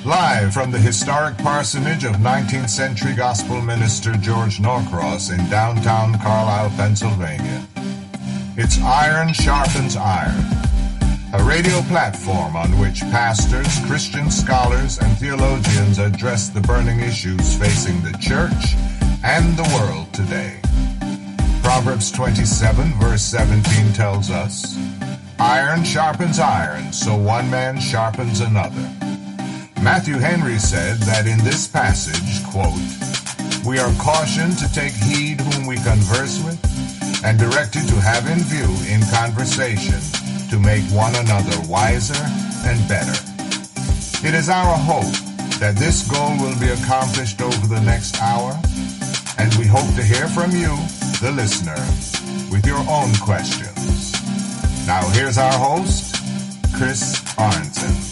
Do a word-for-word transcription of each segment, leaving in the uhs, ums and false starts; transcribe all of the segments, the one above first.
Live from the historic parsonage of nineteenth century gospel minister George Norcross in downtown Carlisle, Pennsylvania. It's Iron Sharpens Iron, a radio platform on which pastors, Christian scholars, and theologians address the burning issues facing the church and the world today. Proverbs twenty-seven, verse seventeen tells us, "Iron sharpens iron, so one man sharpens another." Matthew Henry said that in this passage, quote, "We are cautioned to take heed whom we converse with, and directed to have in view in conversation to make one another wiser and better." It is our hope that this goal will be accomplished over the next hour, and we hope to hear from you, the listener, with your own questions. Now here's our host, Chris Arnzen.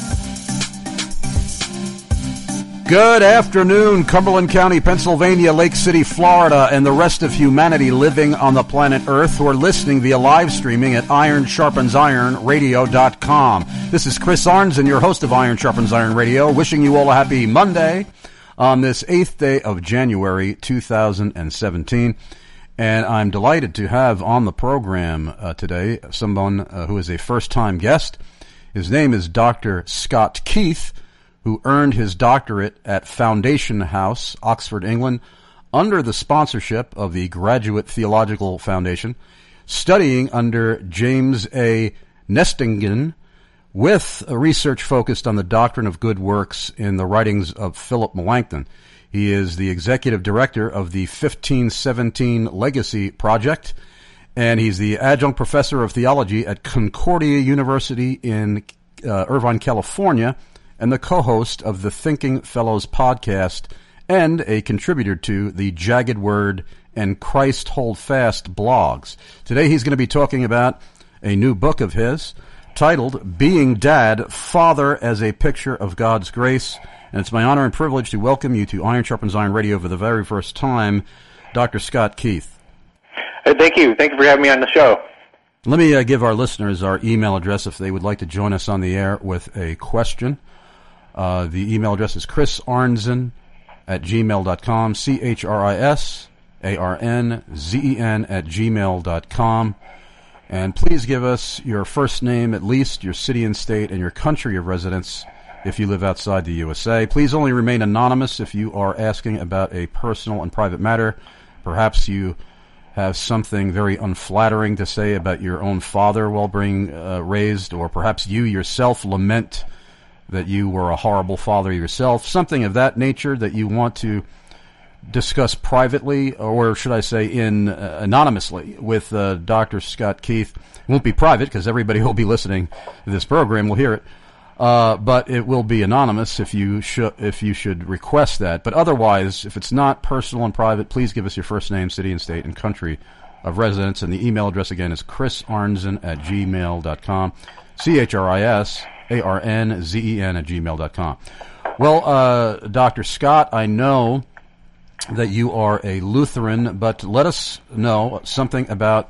Good afternoon, Cumberland County, Pennsylvania, Lake City, Florida, and the rest of humanity living on the planet Earth who are listening via live streaming at iron sharpens iron radio dot com. This is Chris Arnzen, your host of Iron Sharpens Iron Radio, wishing you all a happy Monday on this eighth day of January two thousand seventeen. And I'm delighted to have on the program uh, today someone uh, who is a first-time guest. His name is Doctor Scott Keith, who earned his doctorate at Foundation House, Oxford, England, under the sponsorship of the Graduate Theological Foundation, studying under James A. Nestingen, with a research focused on the doctrine of good works in the writings of Philip Melanchthon. He is the executive director of the fifteen seventeen Legacy Project, and he's the adjunct professor of theology at Concordia University in uh, Irvine, California, and the co-host of the Thinking Fellows podcast, and a contributor to the Jagged Word and Christ Hold Fast blogs. Today he's going to be talking about a new book of his titled Being Dad, Father as a Picture of God's Grace. And it's my honor and privilege to welcome you to Iron Sharpens Iron Radio for the very first time, Doctor Scott Keith. Hey, thank you. Thank you for having me on the show. Let me uh, give our listeners our email address if they would like to join us on the air with a question. Uh, the email address is chris arnzen at gmail dot com, C H R I S A R N Z E N at gmail dot com. And please give us your first name, at least your city and state, and your country of residence if you live outside the U S A. Please only remain anonymous if you are asking about a personal and private matter. Perhaps you have something very unflattering to say about your own father while being uh, raised, or perhaps you yourself lament that you were a horrible father yourself, something of that nature that you want to discuss privately, or should I say in uh, anonymously with uh, Doctor Scott Keith. It won't be private because everybody who will be listening to this program will hear it, uh, but it will be anonymous if you should if you should request that. But otherwise, if it's not personal and private, please give us your first name, city and state, and country of residence. And the email address again is chris arnzen at gmail dot com, C H R I S A R N Z E N at gmail dot com. Well, uh, Doctor Scott, I know that you are a Lutheran, but let us know something about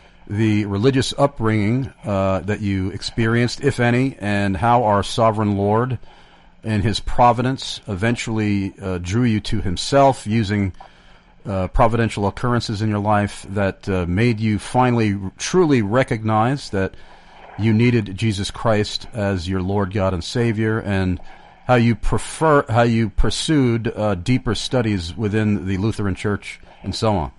the religious upbringing uh, that you experienced, if any, and how our sovereign Lord in his providence eventually uh, drew you to himself using uh, providential occurrences in your life that uh, made you finally truly recognize that you needed Jesus Christ as your Lord, God, and Savior, and how you prefer, how you pursued uh, deeper studies within the Lutheran Church, and so on.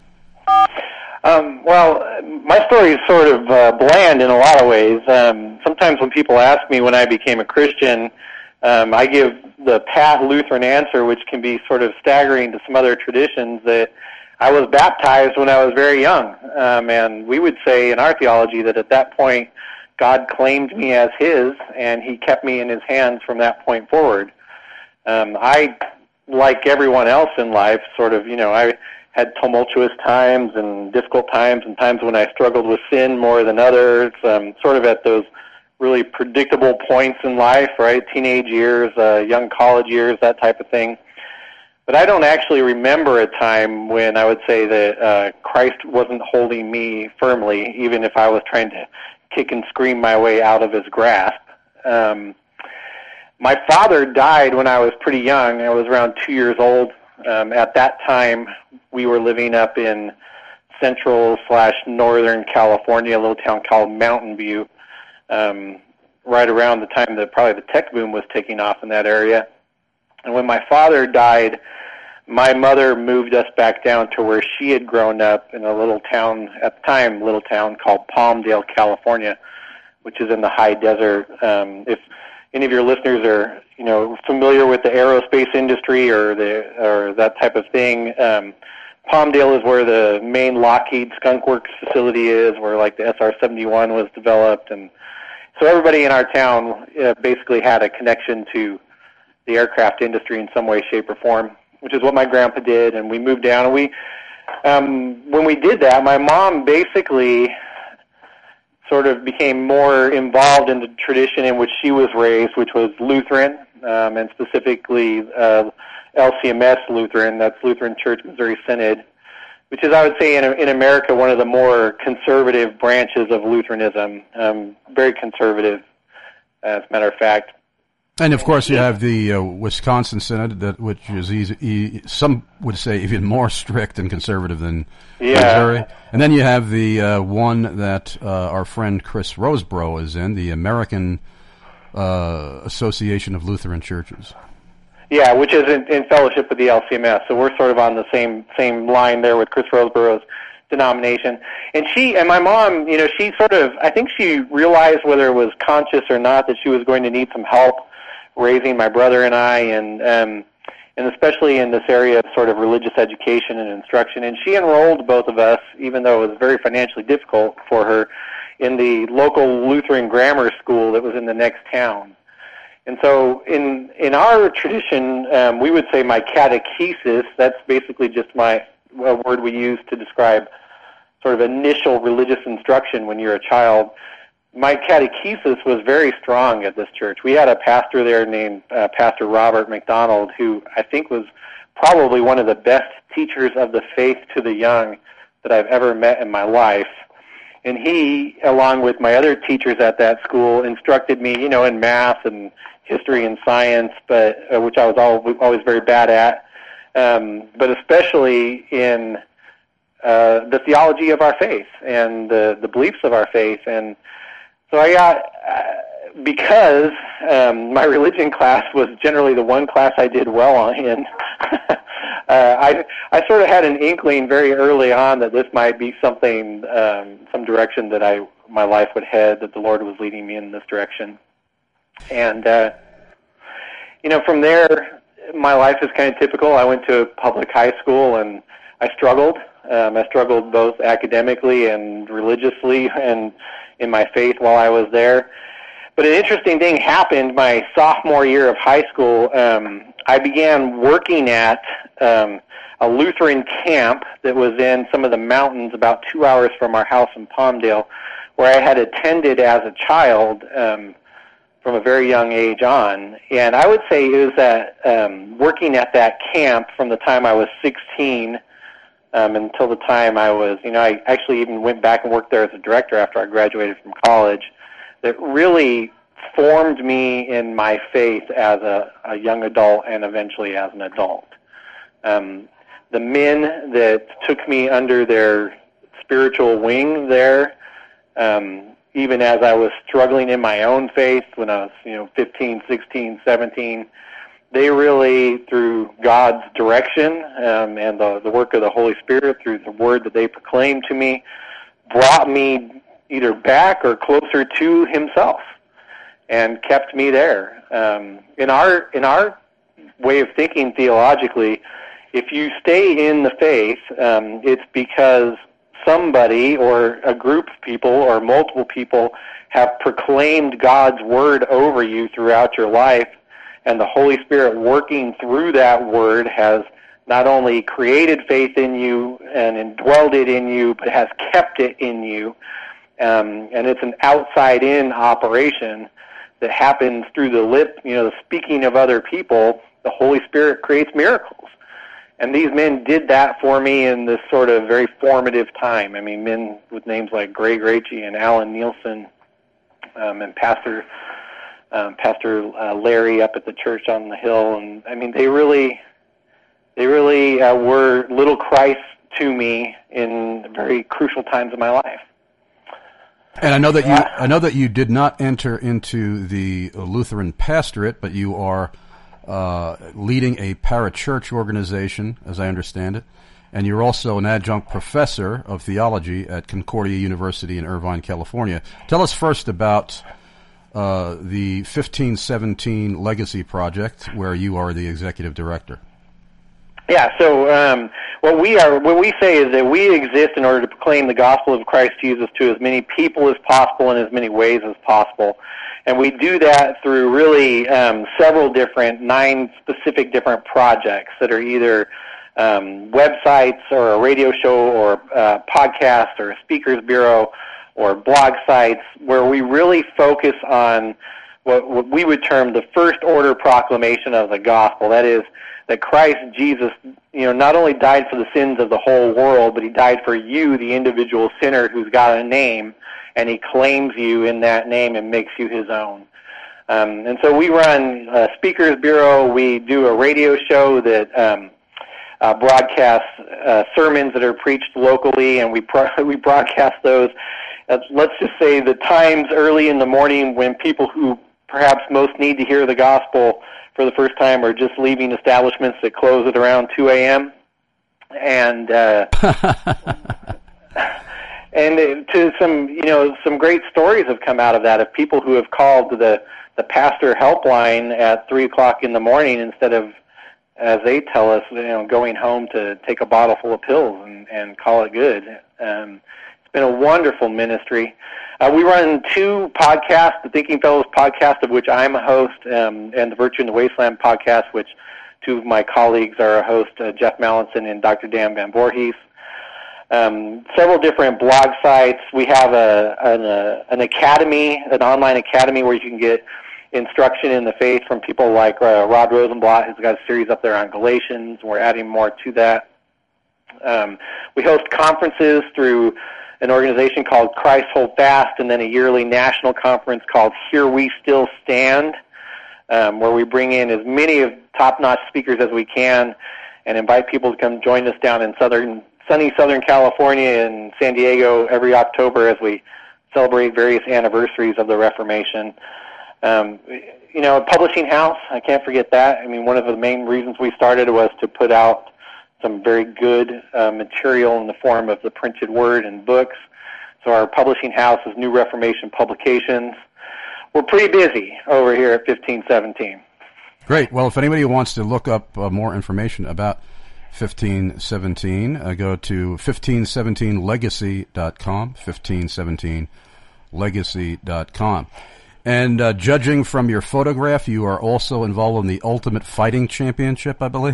Um, well, my story is sort of uh, bland in a lot of ways. Um, sometimes when people ask me when I became a Christian, um, I give the pat Lutheran answer, which can be sort of staggering to some other traditions, that I was baptized when I was very young. Um, and we would say in our theology that at that point, God claimed me as his, and he kept me in his hands from that point forward. Um, I, like everyone else in life, sort of, you know, I had tumultuous times and difficult times and times when I struggled with sin more than others, um, sort of at those really predictable points in life, right? Teenage years, uh, young college years, that type of thing. But I don't actually remember a time when I would say that uh, Christ wasn't holding me firmly, even if I was trying to kick and scream my way out of his grasp. Um, my father died when I was pretty young. I was around two years old. Um, at that time, we were living up in central slash northern California, a little town called Mountain View, um, right around the time that probably the tech boom was taking off in that area. And when my father died, my mother moved us back down to where she had grown up in a little town, at the time, little town called Palmdale, California, which is in the high desert. Um, if any of your listeners are, you know, familiar with the aerospace industry or the or that type of thing, um, Palmdale is where the main Lockheed Skunk Works facility is, where like the S R seventy-one was developed, and so everybody in our town uh, basically had a connection to the aircraft industry in some way, shape, or form, which is what my grandpa did. And we moved down, and we, um, when we did that, my mom basically sort of became more involved in the tradition in which she was raised, which was Lutheran, um, and specifically uh, L C M S Lutheran, that's Lutheran Church Missouri Synod, which is, I would say, in, in America, one of the more conservative branches of Lutheranism, um, very conservative, as a matter of fact. And, of course, you have the uh, Wisconsin Synod, that which is, easy, e- some would say, even more strict and conservative than yeah. Missouri. And then you have the uh, one that uh, our friend Chris Roseborough is in, the American uh, Association of Lutheran Churches. Yeah, which is in, in fellowship with the L C M S. So we're sort of on the same same line there with Chris Roseborough's denomination. And she and my mom, you know, she sort of, I think she realized, whether it was conscious or not, that she was going to need some help raising my brother and I, and um, and especially in this area of sort of religious education and instruction. And she enrolled both of us, even though it was very financially difficult for her, in the local Lutheran grammar school that was in the next town. And so in in our tradition, um, we would say my catechesis, that's basically just my a word we use to describe sort of initial religious instruction when you're a child. My catechesis was very strong at this church. We had a pastor there named uh, Pastor Robert McDonald, who I think was probably one of the best teachers of the faith to the young that I've ever met in my life. And he, along with my other teachers at that school, instructed me, you know, in math and history and science, but uh, which I was always, always very bad at, um, but especially in uh, the theology of our faith and the, the beliefs of our faith. And so I got, uh, because um, my religion class was generally the one class I did well on in, uh, I, I sort of had an inkling very early on that this might be something, um, some direction that I my life would head, that the Lord was leading me in this direction. And, uh, you know, from there, my life is kind of typical. I went to public high school, and I struggled. Um, I struggled both academically and religiously and in my faith while I was there. But an interesting thing happened my sophomore year of high school. Um, I began working at um, a Lutheran camp that was in some of the mountains about two hours from our house in Palmdale, where I had attended as a child um, from a very young age on. And I would say it was that um, working at that camp from the time I was sixteen um, until the time I was, you know, I actually even went back and worked there as a director after I graduated from college, that really formed me in my faith as a, a young adult and eventually as an adult. Um, the men that took me under their spiritual wing there, um, even as I was struggling in my own faith when I was, you know, fifteen, sixteen, seventeen, they really, through God's direction um, and the, the work of the Holy Spirit, through the word that they proclaimed to me, brought me either back or closer to Himself and kept me there. Um, in our in our way of thinking theologically, if you stay in the faith, um, it's because somebody or a group of people or multiple people have proclaimed God's word over you throughout your life, and the Holy Spirit working through that word has not only created faith in you and indwelled it in you, but has kept it in you. Um, and it's an outside-in operation that happens through the lip, you know, the speaking of other people. The Holy Spirit creates miracles. And these men did that for me in this sort of very formative time. I mean, men with names like Greg Raichie and Alan Nielsen um, and Pastor um, Pastor uh, Larry up at the church on the hill, and I mean, they really, they really uh, were little Christ to me in very crucial times of my life. And I know that you, I know that you did not enter into the Lutheran pastorate, but you are uh, leading a parachurch organization, as I understand it, and you're also an adjunct professor of theology at Concordia University in Irvine, California. Tell us first about uh, the fifteen seventeen Legacy Project, where you are the executive director. Yeah, so um, what we are, what we say is that we exist in order to proclaim the gospel of Christ Jesus to as many people as possible in as many ways as possible. And we do that through really um, several different, nine specific different projects that are either um, websites or a radio show or a podcast or a speakers bureau or blog sites where we really focus on what, what we would term the first order proclamation of the gospel. That is, that Christ Jesus, you know, not only died for the sins of the whole world, but he died for you, the individual sinner who's got a name, and he claims you in that name and makes you his own. Um, and so we run a speakers bureau. We do a radio show that um, uh, broadcasts uh, sermons that are preached locally, and we pro- we broadcast those. Uh, let's just say the times early in the morning when people who perhaps most need to hear the gospel for the first time are just leaving establishments that close at around two a.m. And uh, and to some, you know, some great stories have come out of that of people who have called the the pastor helpline at three o'clock in the morning instead of, as they tell us, you know, going home to take a bottle full of pills and, and call it good. Um, it's been a wonderful ministry. Uh, we run two podcasts, the Thinking Fellows podcast, of which I'm a host, um, and the Virtue in the Wasteland podcast, which two of my colleagues are a host, uh, Jeff Mallinson and Doctor Dan Van Voorhees. Um, several different blog sites. We have a, an, a, an academy, an online academy where you can get instruction in the faith from people like uh, Rod Rosenblatt, who's got a series up there on Galatians. We're adding more to that. Um, we host conferences through an organization called Christ Hold Fast, and then a yearly national conference called Here We Still Stand, um, where we bring in as many of top-notch speakers as we can and invite people to come join us down in southern, sunny Southern California and San Diego every October as we celebrate various anniversaries of the Reformation. Um, you know, a publishing house, I can't forget that. I mean, one of the main reasons we started was to put out some very good uh, material in the form of the printed word and books. So our publishing house is New Reformation Publications. We're pretty busy over here at fifteen seventeen. Great. Well, if anybody wants to look up uh, more information about fifteen seventeen, uh, go to fifteen seventeen legacy dot com, fifteen seventeen legacy dot com. And uh, judging from your photograph, you are also involved in the Ultimate Fighting Championship, I believe.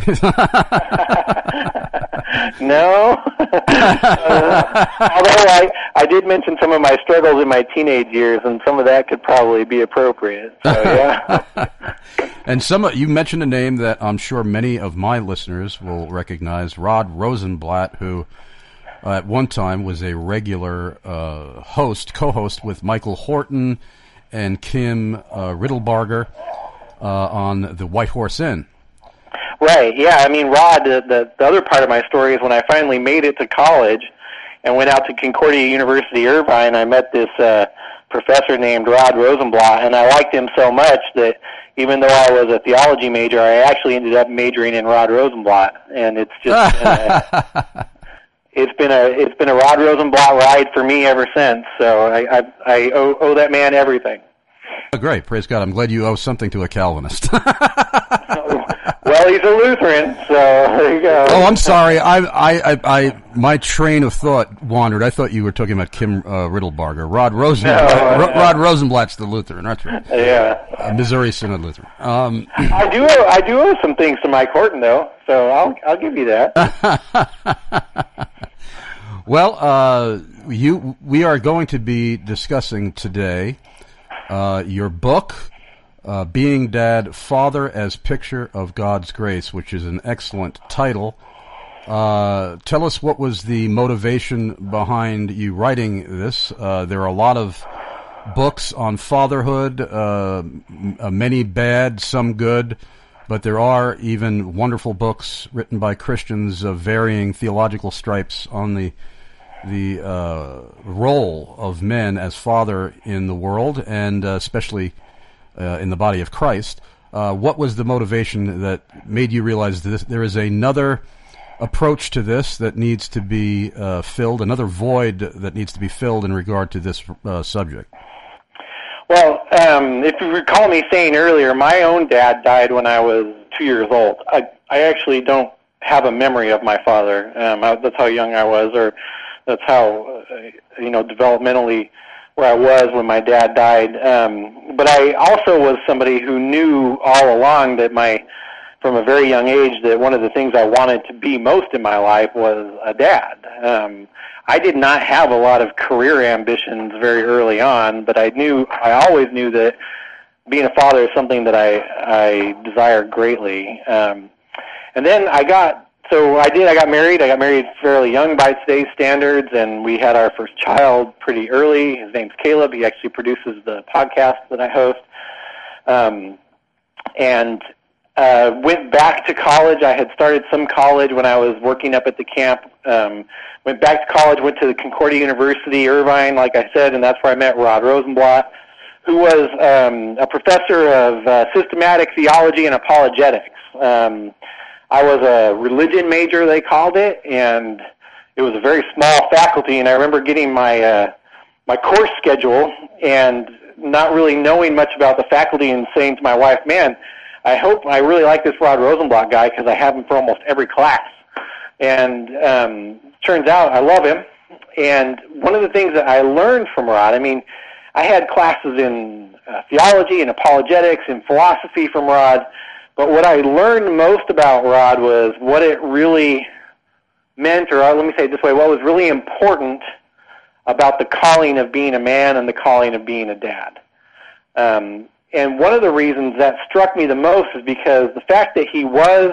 No. uh, although I, I did mention some of my struggles in my teenage years, and some of that could probably be appropriate. So, yeah. And some you mentioned a name that I'm sure many of my listeners will recognize, Rod Rosenblatt, who uh, at one time was a regular uh, host, co-host with Michael Horton and Kim uh, Riddlebarger uh, on the White Horse Inn. Right, yeah. I mean, Rod, the, the, the other part of my story is when I finally made it to college and went out to Concordia University, Irvine, I met this uh, professor named Rod Rosenblatt, and I liked him so much that even though I was a theology major, I actually ended up majoring in Rod Rosenblatt, and it's just been a, it's been a it's been a Rod Rosenblatt ride for me ever since. So I I, I owe, owe that man everything. Oh, great, praise God! I'm glad you owe something to a Calvinist. Well, he's a Lutheran, so there you go. Oh, I'm sorry. I, I, I, I, my train of thought wandered. I thought you were talking about Kim uh, Riddlebarger. Rod Rosenblatt. No, uh, Rod Rosenblatt's the Lutheran. That's right. Yeah. Uh, Missouri Synod Lutheran. Um, I do. Owe, I do owe some things to Mike Horton, though. So I'll, I'll give you that. Well, uh, you, we are going to be discussing today uh, your book. Uh, Being Dad, Father as Picture of God's Grace, which is an excellent title. Uh, tell us what was the motivation behind you writing this. Uh, there are a lot of books on fatherhood, uh, many bad, some good, but there are even wonderful books written by Christians of varying theological stripes on the the uh, role of men as father in the world, and uh, especially uh, in the body of Christ. Uh, what was the motivation that made you realize that this, there is another approach to this that needs to be uh, filled, another void that needs to be filled in regard to this uh, subject? Well, um, if you recall me saying earlier, my own dad died when I was two years old. I, I actually don't have a memory of my father. Um, I, that's how young I was, or that's how, uh, you know, developmentally where I was when my dad died. Um, but I also was somebody who knew all along that my, from a very young age, that one of the things I wanted to be most in my life was a dad. Um, I did not have a lot of career ambitions very early on, but I knew, I always knew that being a father is something that I, I desired greatly. Um, and then I got, so I did, I got married. I got married fairly young by today's standards, and we had our first child pretty early. His name's Caleb. He actually produces the podcast that I host. Um, and uh, went back to college. I had started some college when I was working up at the camp. Um, went back to college, went to the Concordia University, Irvine, like I said, and that's where I met Rod Rosenblatt, who was um, a professor of uh, systematic theology and apologetics. Um, I was a religion major, they called it, and it was a very small faculty, and I remember getting my uh, my course schedule and not really knowing much about the faculty and saying to my wife, man, I hope I really like this Rod Rosenblatt guy because I have him for almost every class. And um, turns out I love him. And one of the things that I learned from Rod, I mean, I had classes in uh, theology and apologetics and philosophy from Rod, but what I learned most about Rod was what it really meant, or let me say it this way, what was really important about the calling of being a man and the calling of being a dad. Um, and one of the reasons that struck me the most is because the fact that he was,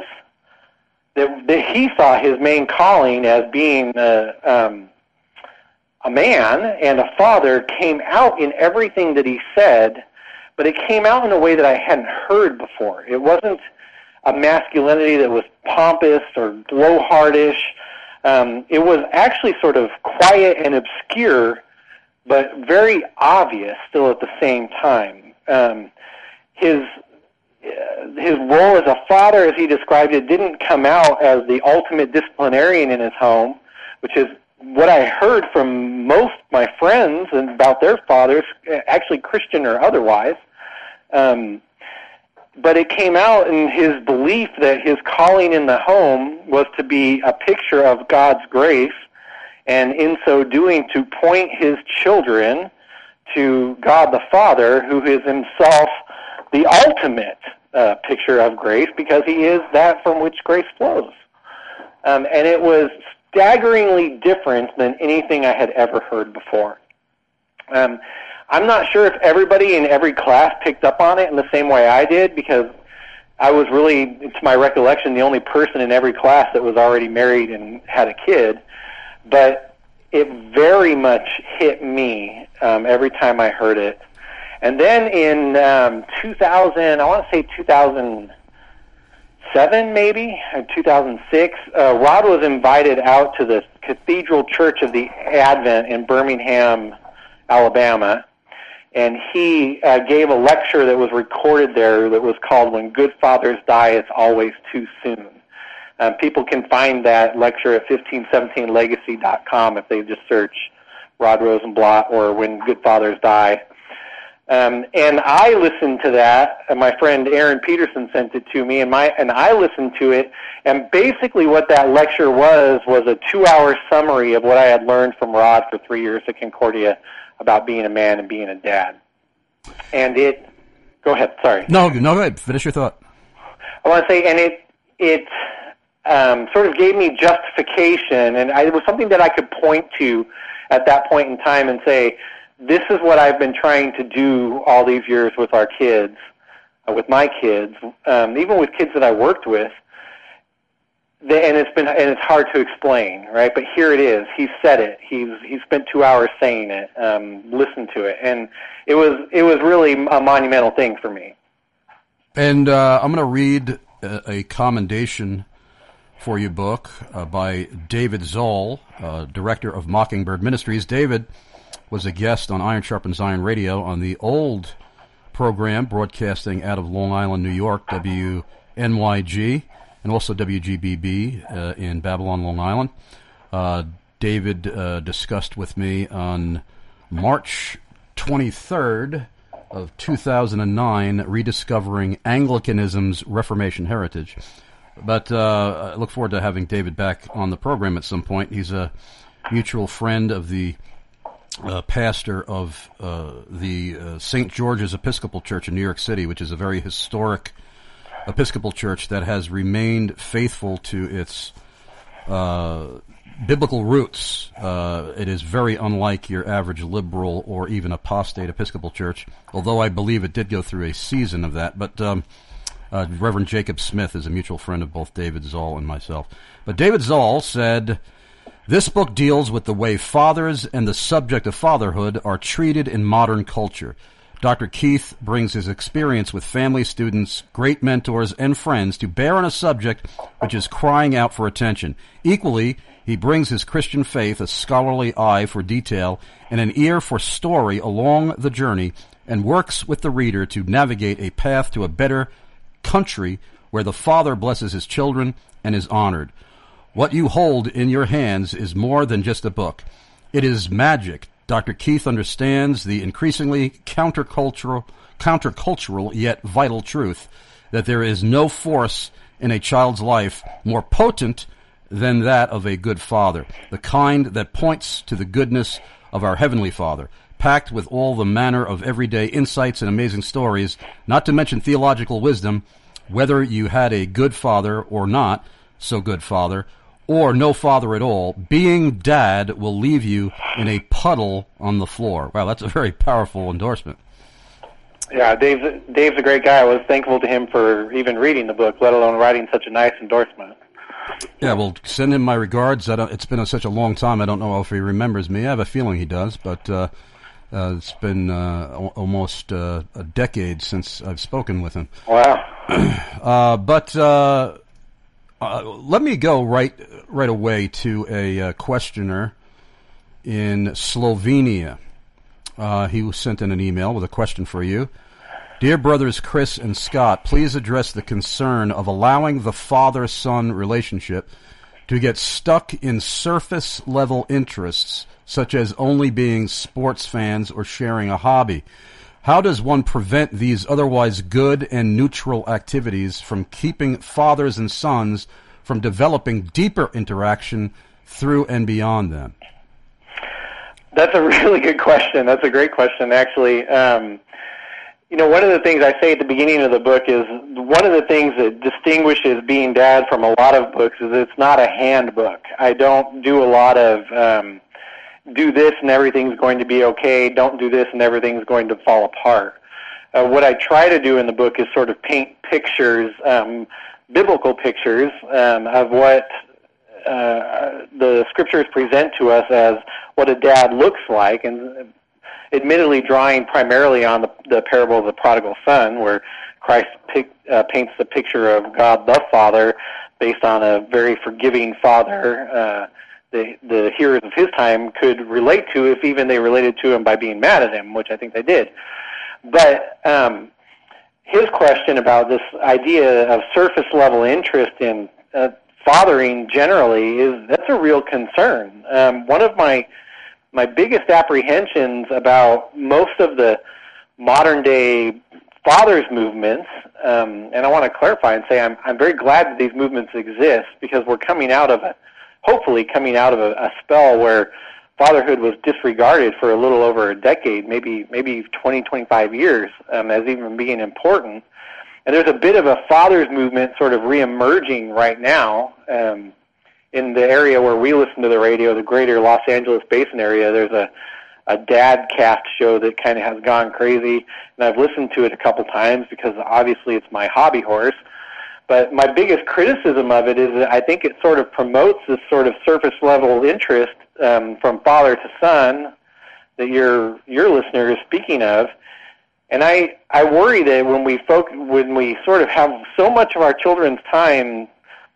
that, that he saw his main calling as being a, um, a man and a father came out in everything that he said, but it came out in a way that I hadn't heard before. It wasn't a masculinity that was pompous or blowhardish. Um, it was actually sort of quiet and obscure, but very obvious still at the same time. Um, his his role as a father, as he described it, didn't come out as the ultimate disciplinarian in his home, which is what I heard from most of my friends and about their fathers, actually Christian or otherwise. Um, but it came out in his belief that his calling in the home was to be a picture of God's grace, and in so doing to point his children to God the Father, who is himself the ultimate uh, picture of grace, because he is that from which grace flows. Um, and it was staggeringly different than anything I had ever heard before. Um, I'm not sure if everybody in every class picked up on it in the same way I did, because I was really, to my recollection, the only person in every class that was already married and had a kid. But it very much hit me um, every time I heard it. And then in um, two thousand, I want to say two thousand seven maybe, or two thousand six, uh, Rod was invited out to the Cathedral Church of the Advent in Birmingham, Alabama, and he uh, gave a lecture that was recorded there that was called "When Good Fathers Die, It's Always Too Soon." Um, people can find that lecture at fifteen seventeen legacy dot com if they just search Rod Rosenblatt or "When Good Fathers Die." Um, and I listened to that, and my friend Aaron Peterson sent it to me, and my and I listened to it, and basically what that lecture was was a two-hour summary of what I had learned from Rod for three years at Concordia about being a man and being a dad. And it, go ahead, sorry. No, no, go ahead, finish your thought. I want to say, and it, it um, sort of gave me justification, and I, it was something that I could point to at that point in time and say, this is what I've been trying to do all these years with our kids, uh, with my kids, um, even with kids that I worked with. the, and it's been and it's hard to explain, right? But here it is. He said it. He's he spent two hours saying it. Um, listened to it, and it was it was really a monumental thing for me. And uh, I'm going to read a, a commendation for your book uh, by David Zoll, uh, director of Mockingbird Ministries. David was a guest on Iron Sharpens Iron Radio on the old program broadcasting out of Long Island, New York, W N Y G, and also W G B B uh, in Babylon, Long Island. Uh, David uh, discussed with me on March twenty-third of two thousand nine, Rediscovering Anglicanism's Reformation Heritage. But uh, I look forward to having David back on the program at some point. He's a mutual friend of the uh, pastor of uh, the uh, Saint George's Episcopal Church in New York City, which is a very historic Episcopal church that has remained faithful to its uh, biblical roots. Uh, it is very unlike your average liberal or even apostate Episcopal church, although I believe it did go through a season of that. But um, uh, Reverend Jacob Smith is a mutual friend of both David Zoll and myself. But David Zoll said, "This book deals with the way fathers and the subject of fatherhood are treated in modern culture. Doctor Keith brings his experience with family, students, great mentors, and friends to bear on a subject which is crying out for attention. Equally, he brings his Christian faith, a scholarly eye for detail, and an ear for story along the journey, and works with the reader to navigate a path to a better country where the father blesses his children and is honored. What you hold in your hands is more than just a book. It is magic. Doctor Keith understands the increasingly countercultural, countercultural yet vital truth that there is no force in a child's life more potent than that of a good father, the kind that points to the goodness of our Heavenly Father, packed with all the manner of everyday insights and amazing stories, not to mention theological wisdom, whether you had a good father or not so good father, or no father at all, being dad will leave you in a puddle on the floor." Wow, that's a very powerful endorsement. Yeah, Dave's, Dave's a great guy. I was thankful to him for even reading the book, let alone writing such a nice endorsement. Yeah, well, send him my regards. I don't, it's been a, such a long time, I don't know if he remembers me. I have a feeling he does, but uh, uh, it's been uh, almost uh, a decade since I've spoken with him. Wow. uh, but... Uh, Uh, let me go right right away to a uh, questioner in Slovenia. Uh, he sent in an email with a question for you. "Dear brothers Chris and Scott, please address the concern of allowing the father-son relationship to get stuck in surface-level interests, such as only being sports fans or sharing a hobby. How does one prevent these otherwise good and neutral activities from keeping fathers and sons from developing deeper interaction through and beyond them?" That's a really good question. That's a great question, actually. Um, you know, one of the things I say at the beginning of the book is one of the things that distinguishes Being Dad from a lot of books is it's not a handbook. I don't do a lot of... Um, do this and everything's going to be okay, don't do this and everything's going to fall apart. Uh, what I try to do in the book is sort of paint pictures, um, biblical pictures, um, of what uh, the scriptures present to us as what a dad looks like, and admittedly drawing primarily on the, the parable of the prodigal son, where Christ pic, uh, paints the picture of God the Father based on a very forgiving father, uh, The, the hearers of his time could relate to if even they related to him by being mad at him, which I think they did. But um, his question about this idea of surface-level interest in uh, fathering generally is that's a real concern. Um, one of my my biggest apprehensions about most of the modern-day fathers movements, um, and I want to clarify and say I'm, I'm very glad that these movements exist because we're coming out of a hopefully coming out of a, a spell where fatherhood was disregarded for a little over a decade, maybe maybe twenty, twenty-five years, um, as even being important. And there's a bit of a fathers movement sort of reemerging right now um, in the area where we listen to the radio, the greater Los Angeles Basin area. There's a, a dad cast show that kind of has gone crazy, and I've listened to it a couple times because obviously it's my hobby horse. But my biggest criticism of it is that I think it sort of promotes this sort of surface-level interest um, from father to son that your your listener is speaking of. And I, I worry that when we folk, when we sort of have so much of our children's time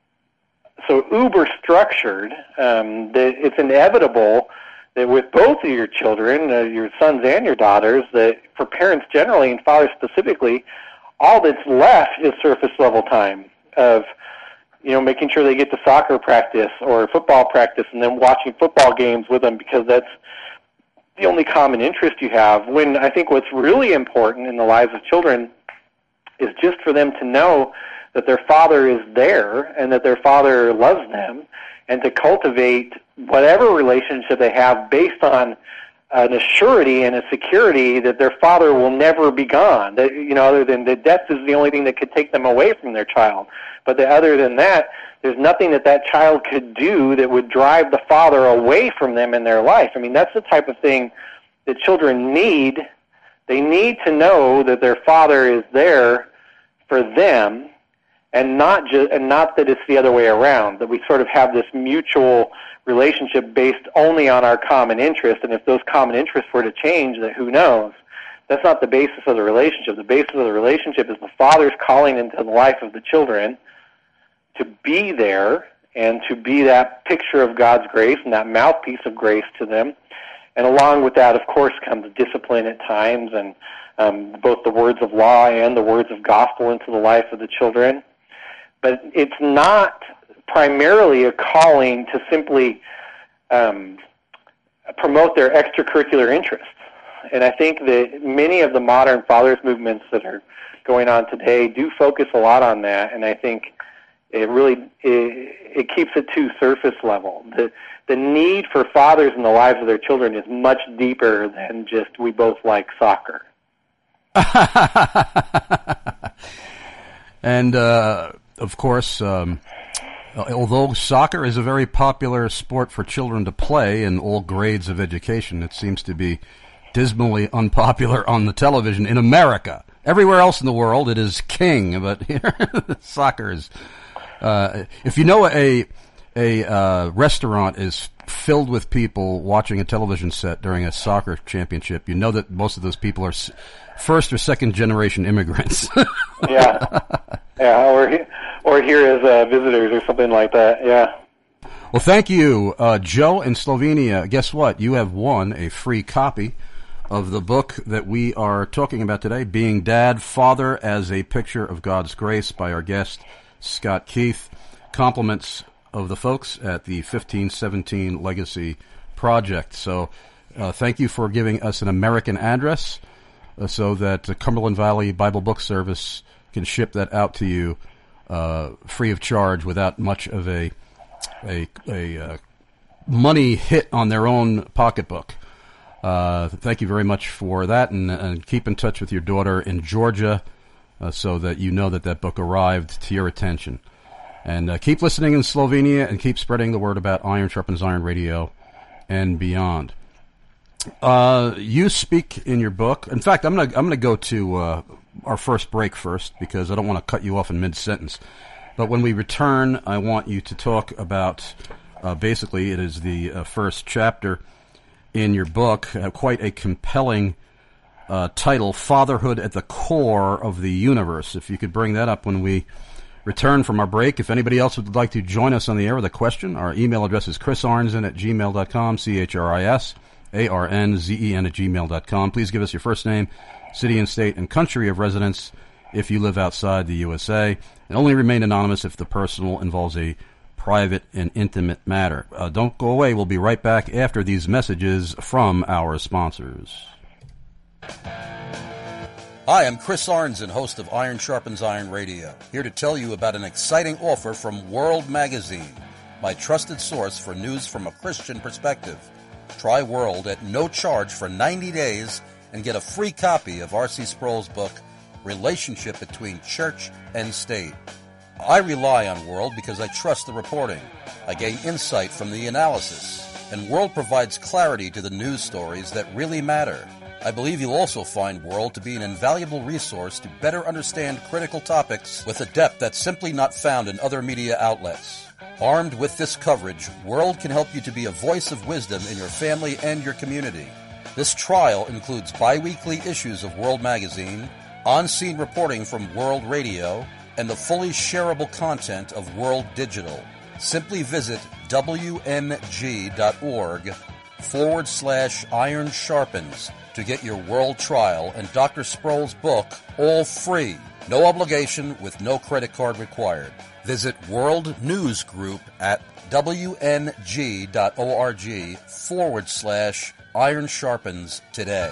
so uber structured um, that it's inevitable that with both of your children, uh, your sons and your daughters, that for parents generally and fathers specifically, all that's left is surface level time of, you know, making sure they get to soccer practice or football practice and then watching football games with them because that's the only common interest you have. When I think what's really important in the lives of children is just for them to know that their father is there and that their father loves them, and to cultivate whatever relationship they have based on an assurity and a security that their father will never be gone. That, you know, other than that death is the only thing that could take them away from their child. But that other than that, there's nothing that that child could do that would drive the father away from them in their life. I mean, that's the type of thing that children need. They need to know that their father is there for them, and not just, and not that it's the other way around, that we sort of have this mutual relationship based only on our common interest, and if those common interests were to change, that who knows? That's not the basis of the relationship. The basis of the relationship is the father's calling into the life of the children to be there and to be that picture of God's grace and that mouthpiece of grace to them. And along with that, of course, comes discipline at times, and um, both the words of law and the words of gospel into the life of the children. But it's not primarily a calling to simply um, promote their extracurricular interests. And I think that many of the modern fathers movements that are going on today do focus a lot on that, and I think it really it, it keeps it too surface level. The, the need for fathers in the lives of their children is much deeper than just we both like soccer. And, uh, of course, um, although soccer is a very popular sport for children to play in all grades of education, it seems to be dismally unpopular on the television in America. Everywhere else in the world, it is king, but here, soccer is... Uh, if you know a a uh, restaurant is filled with people watching a television set during a soccer championship, you know that most of those people are s- first or second generation immigrants. yeah, yeah, or he- or here as uh, visitors or something like that. Yeah. Well, thank you, uh, Joe in Slovenia. Guess what? You have won a free copy of the book that we are talking about today, Being Dad, Father as a Picture of God's Grace, by our guest Scott Keith. Compliments of the folks at the fifteen seventeen Legacy Project. So uh, thank you for giving us an American address uh, so that the Cumberland Valley Bible Book Service can ship that out to you uh, free of charge without much of a a, a uh, money hit on their own pocketbook. Uh, thank you very much for that, and, and keep in touch with your daughter in Georgia uh, so that you know that that book arrived to your attention. And uh, keep listening in Slovenia and keep spreading the word about Iron Sharpens Iron Radio and beyond. Uh, you speak in your book. In fact, I'm gonna I'm gonna go to uh, our first break first because I don't want to cut you off in mid sentence. But when we return, I want you to talk about uh, basically it is the uh, first chapter in your book, uh, quite a compelling uh, title, Fatherhood at the Core of the Universe. If you could bring that up when we return from our break. If anybody else would like to join us on the air with a question, our email address is chris arnzen at gmail dot com, C H R I S A R N Z E N at gmail dot com. Please give us your first name, city and state, and country of residence if you live outside the U S A, and only remain anonymous if the personal involves a private and intimate matter. Uh, don't go away. We'll be right back after these messages from our sponsors. Hi, I'm Chris Arnzen, host of Iron Sharpens Iron Radio, here to tell you about an exciting offer from World Magazine, my trusted source for news from a Christian perspective. Try World at no charge for ninety days and get a free copy of R C Sproul's book, Relationship Between Church and State. I rely on World because I trust the reporting. I gain insight from the analysis, and World provides clarity to the news stories that really matter. I believe you'll also find World to be an invaluable resource to better understand critical topics with a depth that's simply not found in other media outlets. Armed with this coverage, World can help you to be a voice of wisdom in your family and your community. This trial includes bi-weekly issues of World Magazine, on-scene reporting from World Radio, and the fully shareable content of World Digital. Simply visit wmg.org forward slash iron sharpens to get your World trial and Doctor Sproul's book, all free. No obligation with no credit card required. Visit World News Group at wmg.org forward slash iron sharpens today.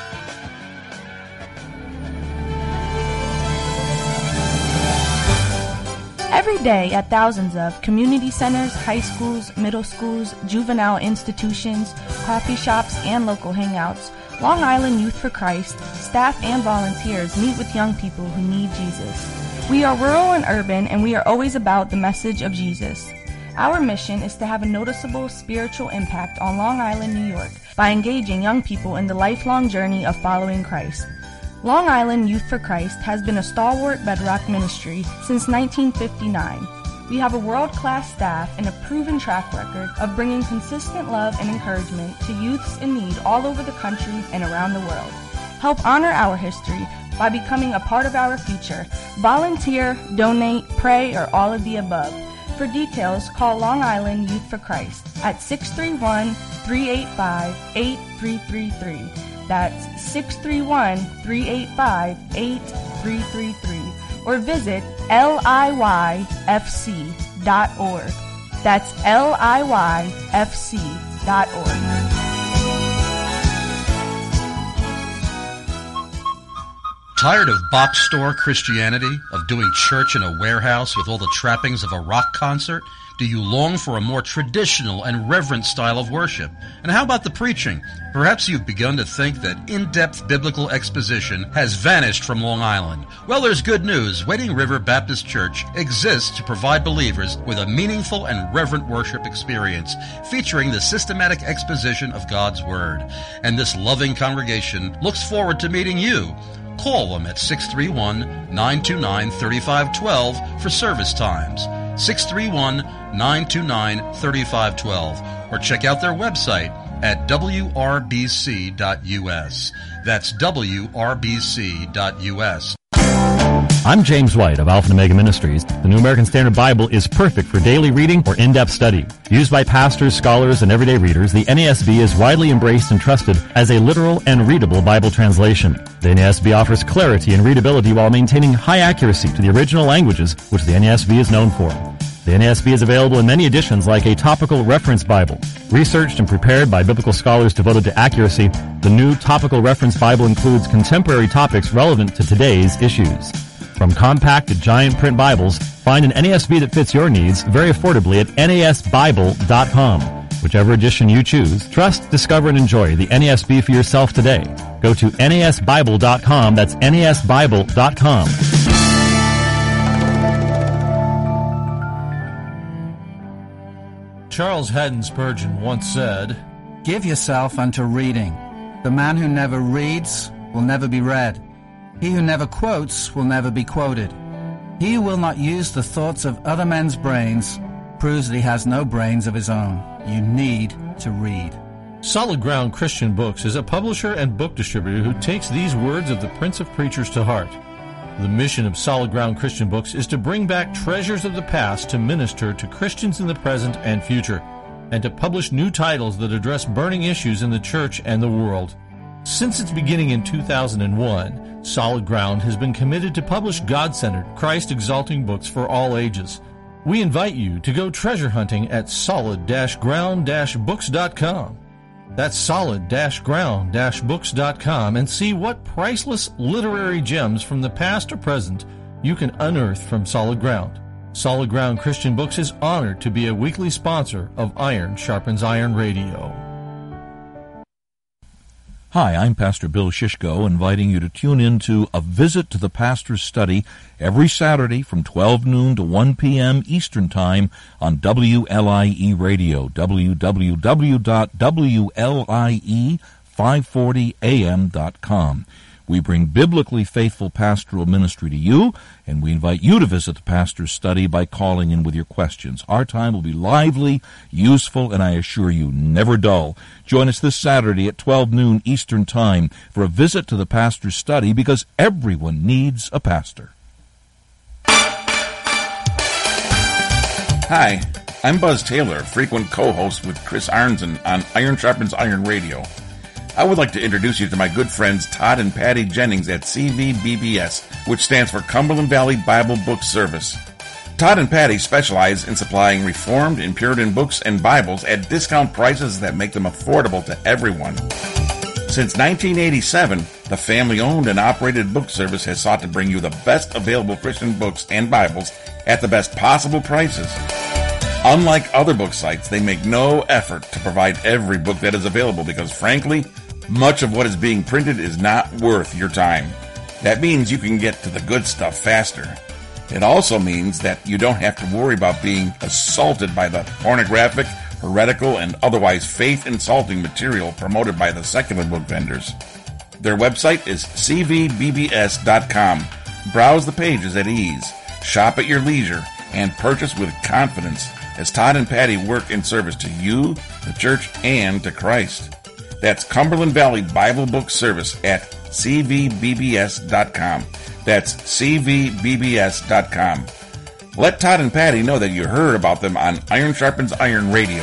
Every day at thousands of community centers, high schools, middle schools, juvenile institutions, coffee shops, and local hangouts, Long Island Youth for Christ, staff and volunteers meet with young people who need Jesus. We are rural and urban, and we are always about the message of Jesus. Our mission is to have a noticeable spiritual impact on Long Island, New York, by engaging young people in the lifelong journey of following Christ. Long Island Youth for Christ has been a stalwart bedrock ministry since nineteen fifty-nine. We have a world-class staff and a proven track record of bringing consistent love and encouragement to youths in need all over the country and around the world. Help honor our history by becoming a part of our future. Volunteer, donate, pray, or all of the above. For details, call Long Island Youth for Christ at six three one, three eight five, eight three three three. That's six three one, three eight five, eight three three three. Or visit L I Y F C dot org. That's L I Y F C dot org. Tired of box store Christianity, of doing church in a warehouse with all the trappings of a rock concert? Do you long for a more traditional and reverent style of worship? And how about the preaching? Perhaps you've begun to think that in-depth biblical exposition has vanished from Long Island. Well, there's good news. Wading River Baptist Church exists to provide believers with a meaningful and reverent worship experience featuring the systematic exposition of God's Word. And this loving congregation looks forward to meeting you. Call them at six three one, nine two nine, three five one two for service times. six three one, nine two nine, three five one two, or check out their website at w r b c dot u s. That's w r b c dot u s. I'm James White of Alpha and Omega Ministries. The New American Standard Bible is perfect for daily reading or in-depth study. Used by pastors, scholars, and everyday readers, the N A S B is widely embraced and trusted as a literal and readable Bible translation. The N A S B offers clarity and readability while maintaining high accuracy to the original languages, which the N A S B is known for. The N A S B is available in many editions like a topical reference Bible. Researched and prepared by biblical scholars devoted to accuracy, the new topical reference Bible includes contemporary topics relevant to today's issues. From compact to giant print Bibles, find an N A S B that fits your needs very affordably at N A S Bible dot com. Whichever edition you choose, trust, discover, and enjoy the N A S B for yourself today. Go to N A S Bible dot com. That's N A S Bible dot com. Charles Haddon Spurgeon once said, "Give yourself unto reading. The man who never reads will never be read. He who never quotes will never be quoted. He who will not use the thoughts of other men's brains proves that he has no brains of his own. You need to read." Solid Ground Christian Books is a publisher and book distributor who takes these words of the Prince of Preachers to heart. The mission of Solid Ground Christian Books is to bring back treasures of the past to minister to Christians in the present and future, and to publish new titles that address burning issues in the church and the world. Since its beginning in two thousand one, Solid Ground has been committed to publish God-centered, Christ-exalting books for all ages. We invite you to go treasure hunting at solid ground books dot com. That's solid ground books dot com, and see what priceless literary gems from the past or present you can unearth from Solid Ground. Solid Ground Christian Books is honored to be a weekly sponsor of Iron Sharpens Iron Radio. Hi, I'm Pastor Bill Shishko, inviting you to tune in to A Visit to the Pastor's Study every Saturday from twelve noon to one p.m. Eastern Time on W L I E Radio, w w w dot w l i e five forty A M dot com. We bring biblically faithful pastoral ministry to you, and we invite you to visit the pastor's study by calling in with your questions. Our time will be lively, useful, and I assure you, never dull. Join us this Saturday at twelve noon Eastern Time for a visit to the pastor's study, because everyone needs a pastor. Hi, I'm Buzz Taylor, frequent co-host with Chris Arnzen on Iron Sharpens Iron Radio. I would like to introduce you to my good friends Todd and Patty Jennings at C V B B S, which stands for Cumberland Valley Bible Book Service. Todd and Patty specialize in supplying Reformed and Puritan books and Bibles at discount prices that make them affordable to everyone. Since nineteen eighty-seven, the family-owned and operated book service has sought to bring you the best available Christian books and Bibles at the best possible prices. Unlike other book sites, they make no effort to provide every book that is available because, frankly, much of what is being printed is not worth your time. That means you can get to the good stuff faster. It also means that you don't have to worry about being assaulted by the pornographic, heretical, and otherwise faith-insulting material promoted by the secular book vendors. Their website is C V B B S dot com. Browse the pages at ease, shop at your leisure, and purchase with confidence as Todd and Patty work in service to you, the church, and to Christ. That's Cumberland Valley Bible Book Service at C V B B S dot com. That's C V B B S dot com. Let Todd and Patty know that you heard about them on Iron Sharpens Iron Radio.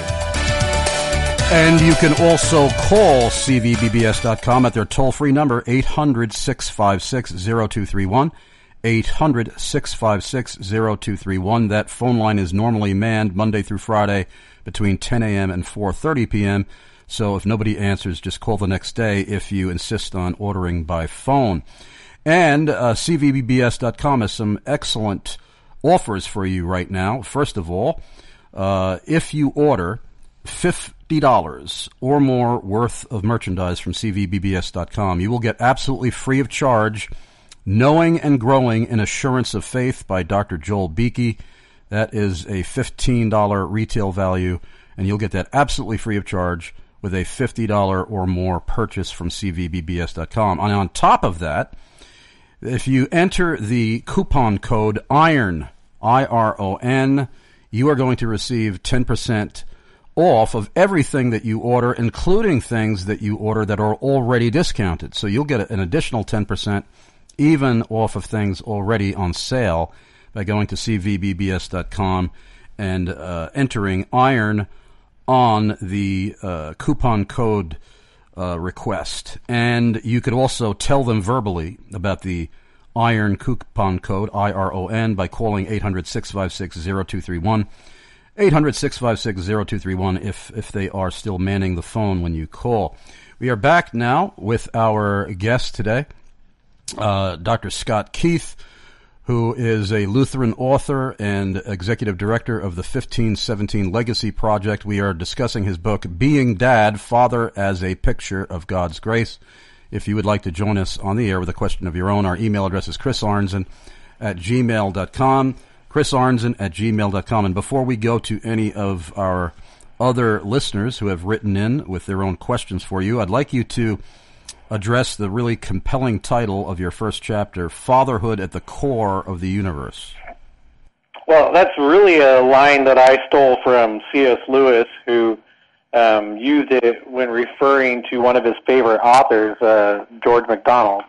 And you can also call C V B B S dot com at their toll-free number, eight hundred, six five six, zero two three one. eight hundred, six five six, zero two three one. That phone line is normally manned Monday through Friday between ten a.m. and four thirty p.m., so if nobody answers, just call the next day if you insist on ordering by phone. And uh, C V B B S dot com has some excellent offers for you right now. First of all, uh, if you order fifty dollars or more worth of merchandise from C V B B S dot com, you will get absolutely free of charge Knowing and Growing in Assurance of Faith by Doctor Joel Beakey. That is a fifteen dollars retail value, and you'll get that absolutely free of charge with a fifty dollars or more purchase from C V B B S dot com. And on top of that, if you enter the coupon code IRON, I R O N, you are going to receive ten percent off of everything that you order, including things that you order that are already discounted. So you'll get an additional ten percent even off of things already on sale by going to C V B B S dot com and uh, entering IRON on the uh, coupon code uh, request. And you could also tell them verbally about the IRON coupon code, I R O N, by calling eight hundred, six five six, zero two three one. eight hundred, six five six, zero two three one if, if they are still manning the phone when you call. We are back now with our guest today, uh, Doctor Scott Keith, who is a Lutheran author and executive director of the fifteen seventeen Legacy Project. We are discussing his book, Being Dad, Father as a Picture of God's Grace. If you would like to join us on the air with a question of your own, our email address is chris arnzen at gmail dot com, chris arnzen at gmail dot com. And before we go to any of our other listeners who have written in with their own questions for you, I'd like you to address the really compelling title of your first chapter, Fatherhood at the Core of the Universe. Well, that's really a line that I stole from C S Lewis, who um, used it when referring to one of his favorite authors, uh, George MacDonald.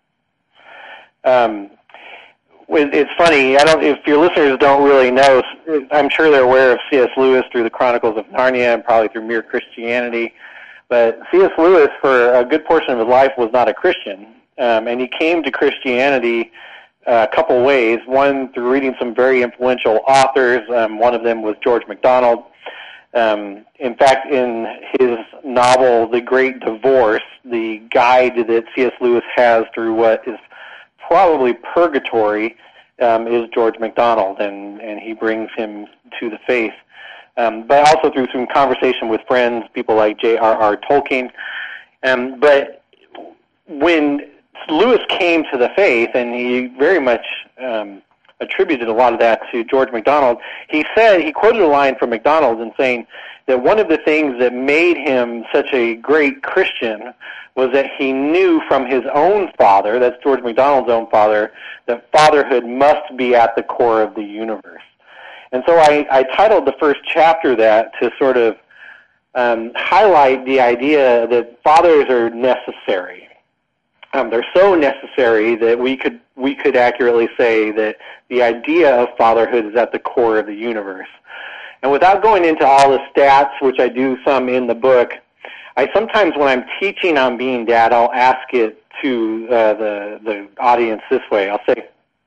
Um, it's funny, I don't, if your listeners don't really know, I'm sure they're aware of C S Lewis through the Chronicles of Narnia and probably through Mere Christianity. But C S Lewis, for a good portion of his life, was not a Christian, um, and he came to Christianity uh, a couple ways. One, through reading some very influential authors. Um, one of them was George MacDonald. Um, in fact, in his novel, The Great Divorce, the guide that C S Lewis has through what is probably purgatory um, is George MacDonald, and, and he brings him to the faith. Um, but also through some conversation with friends, people like J R R Tolkien. Um, but when Lewis came to the faith, and he very much um, attributed a lot of that to George MacDonald. He said, he quoted a line from MacDonald in saying that one of the things that made him such a great Christian was that he knew from his own father, that's George MacDonald's own father, that fatherhood must be at the core of the universe. And so I, I titled the first chapter that to sort of um, highlight the idea that fathers are necessary. Um, they're so necessary that we could we could accurately say that the idea of fatherhood is at the core of the universe. And without going into all the stats, which I do some in the book, I sometimes when I'm teaching on being dad, I'll ask it to uh, the the audience this way. I'll say,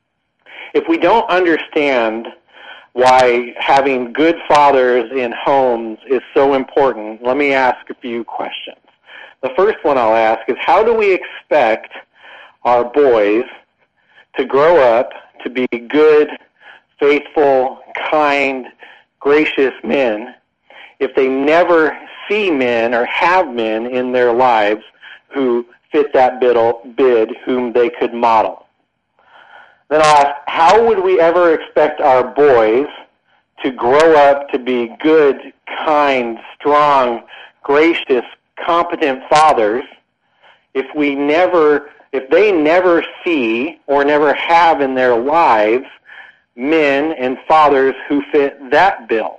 if we don't understand why having good fathers in homes is so important, let me ask a few questions. The first one I'll ask is, how do we expect our boys to grow up to be good, faithful, kind, gracious men if they never see men or have men in their lives who fit that bid whom they could model? Then I'll ask, how would we ever expect our boys to grow up to be good, kind, strong, gracious, competent fathers if we never, if they never see or never have in their lives men and fathers who fit that bill?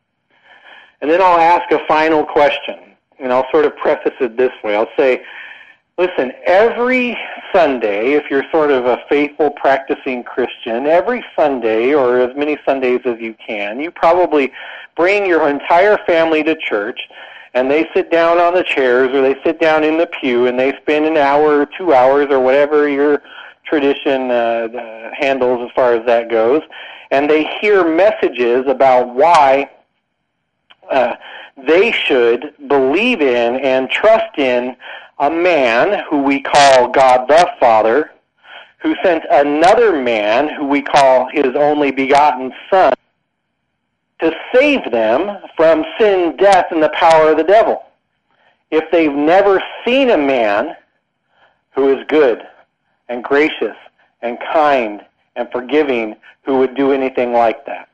And then I'll ask a final question, and I'll sort of preface it this way. I'll say, listen, every Sunday, if you're sort of a faithful practicing Christian, every Sunday, or as many Sundays as you can, you probably bring your entire family to church, and they sit down on the chairs or they sit down in the pew and they spend an hour or two hours or whatever your tradition uh, handles as far as that goes, and they hear messages about why uh, they should believe in and trust in a man who we call God the Father, who sent another man who we call his only begotten Son to save them from sin, death, and the power of the devil. If they've never seen a man who is good and gracious and kind and forgiving who would do anything like that.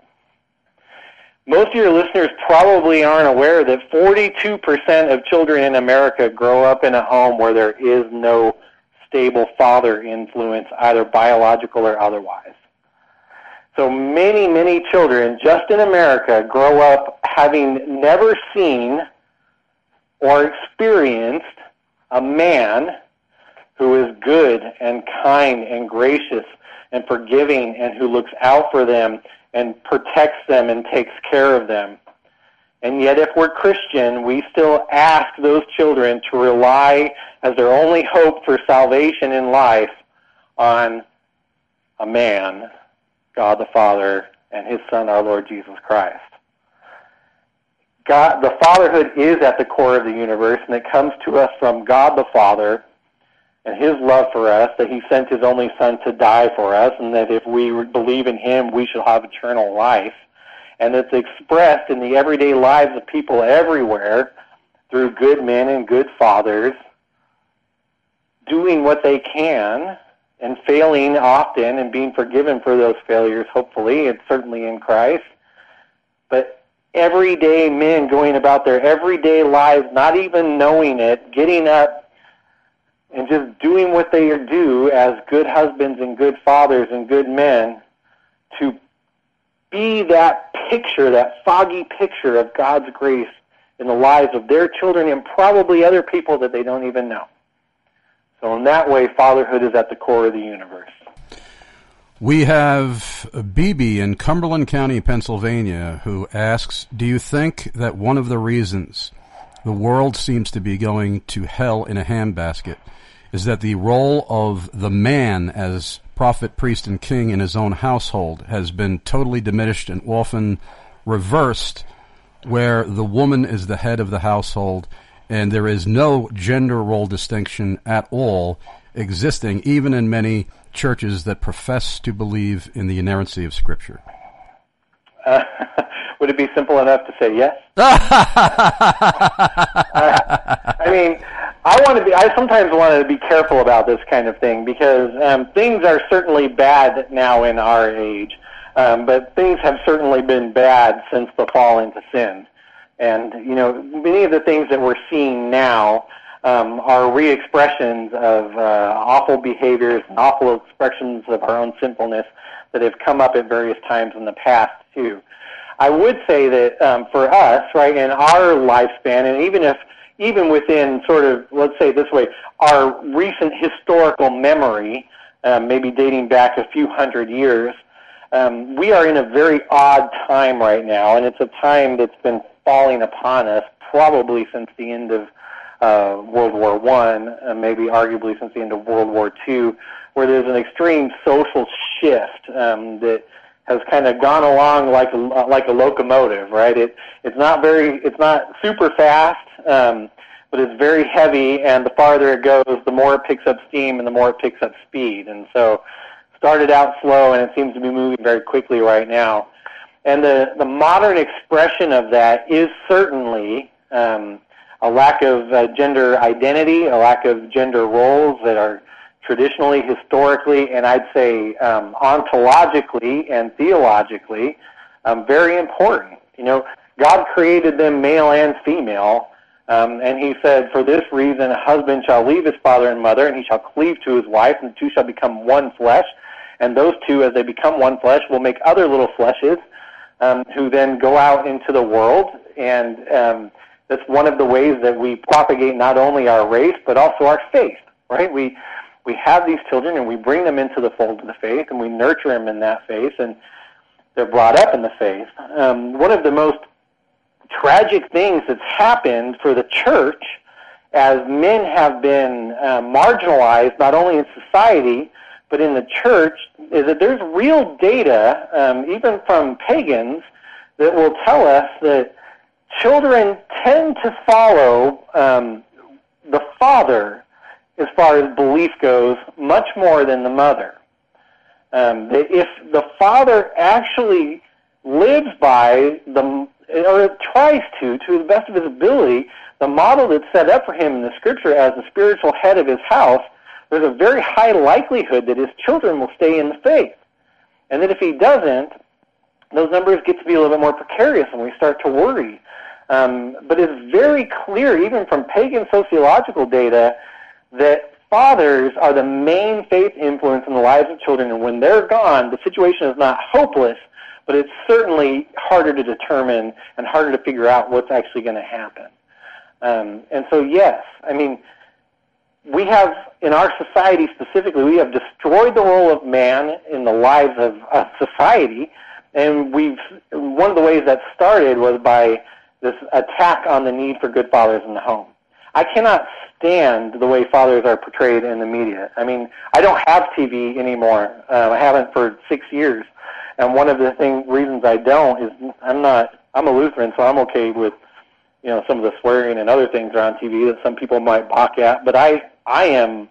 Most of your listeners probably aren't aware that forty-two percent of children in America grow up in a home where there is no stable father influence, either biological or otherwise. So many, many children just in America grow up having never seen or experienced a man who is good and kind and gracious and forgiving and who looks out for them and protects them and takes care of them. And yet if we're Christian, we still ask those children to rely as their only hope for salvation in life on a man, God the Father, and his Son, our Lord Jesus Christ. God, the fatherhood is at the core of the universe, and it comes to us from God the Father and his love for us, that he sent his only Son to die for us, and that if we believe in him, we shall have eternal life. And it's expressed in the everyday lives of people everywhere through good men and good fathers doing what they can and failing often and being forgiven for those failures, hopefully, and certainly in Christ. But everyday men going about their everyday lives, not even knowing it, getting up and just doing what they do as good husbands and good fathers and good men to be that picture, that foggy picture of God's grace in the lives of their children and probably other people that they don't even know. So in that way, fatherhood is at the core of the universe. We have B B in Cumberland County, Pennsylvania, who asks, do you think that one of the reasons the world seems to be going to hell in a handbasket is that the role of the man as prophet, priest, and king in his own household has been totally diminished and often reversed, where the woman is the head of the household and there is no gender role distinction at all existing, even in many churches that profess to believe in the inerrancy of Scripture? Uh, would it be simple enough to say yes? uh, I mean, I want to be. I sometimes want to be careful about this kind of thing because um, things are certainly bad now in our age, um, but things have certainly been bad since the fall into sin. And you know, many of the things that we're seeing now um, are re-expressions of uh, awful behaviors and awful expressions of our own sinfulness that have come up at various times in the past too. I would say that um, for us, right, in our lifespan, and even if even within sort of, let's say it this way, our recent historical memory, um, maybe dating back a few hundred years, um, we are in a very odd time right now, and it's a time that's been falling upon us probably since the end of uh, World War One, uh, maybe arguably since the end of World War Two, where there's an extreme social shift um, that has kind of gone along like a, like a locomotive, right? It it's not very it's not super fast, um, but it's very heavy, and the farther it goes, the more it picks up steam and the more it picks up speed. And so, started out slow, and it seems to be moving very quickly right now. And the the modern expression of that is certainly um, a lack of uh, gender identity, a lack of gender roles that are traditionally, historically, and I'd say um, ontologically and theologically, um, very important. You know, God created them male and female, um, and he said, for this reason, a husband shall leave his father and mother, and he shall cleave to his wife, and the two shall become one flesh. And those two, as they become one flesh, will make other little fleshes, um, who then go out into the world. And um, that's one of the ways that we propagate not only our race, but also our faith, right? We We have these children, and we bring them into the fold of the faith, and we nurture them in that faith, and they're brought up in the faith. Um, one of the most tragic things that's happened for the church as men have been uh, marginalized, not only in society, but in the church, is that there's real data, um, even from pagans, that will tell us that children tend to follow um, the father as far as belief goes, much more than the mother. Um, if the father actually lives by the, or tries to, to the best of his ability, the model that's set up for him in the Scripture as the spiritual head of his house, there's a very high likelihood that his children will stay in the faith. And that if he doesn't, those numbers get to be a little bit more precarious, and we start to worry. Um, but it's very clear, even from pagan sociological data, that fathers are the main faith influence in the lives of children, and when they're gone, the situation is not hopeless, but it's certainly harder to determine and harder to figure out what's actually going to happen. Um, and so, yes, I mean, we have, in our society specifically, we have destroyed the role of man in the lives of, of society, and we've, one of the ways that started was by this attack on the need for good fathers in the home. I cannot stand the way fathers are portrayed in the media. I mean, I don't have T V anymore. Uh, I haven't for six years. And one of the thing, reasons I don't is I'm not, I'm a Lutheran, so I'm okay with, you know, some of the swearing and other things that are on T V that some people might balk at. But I, I am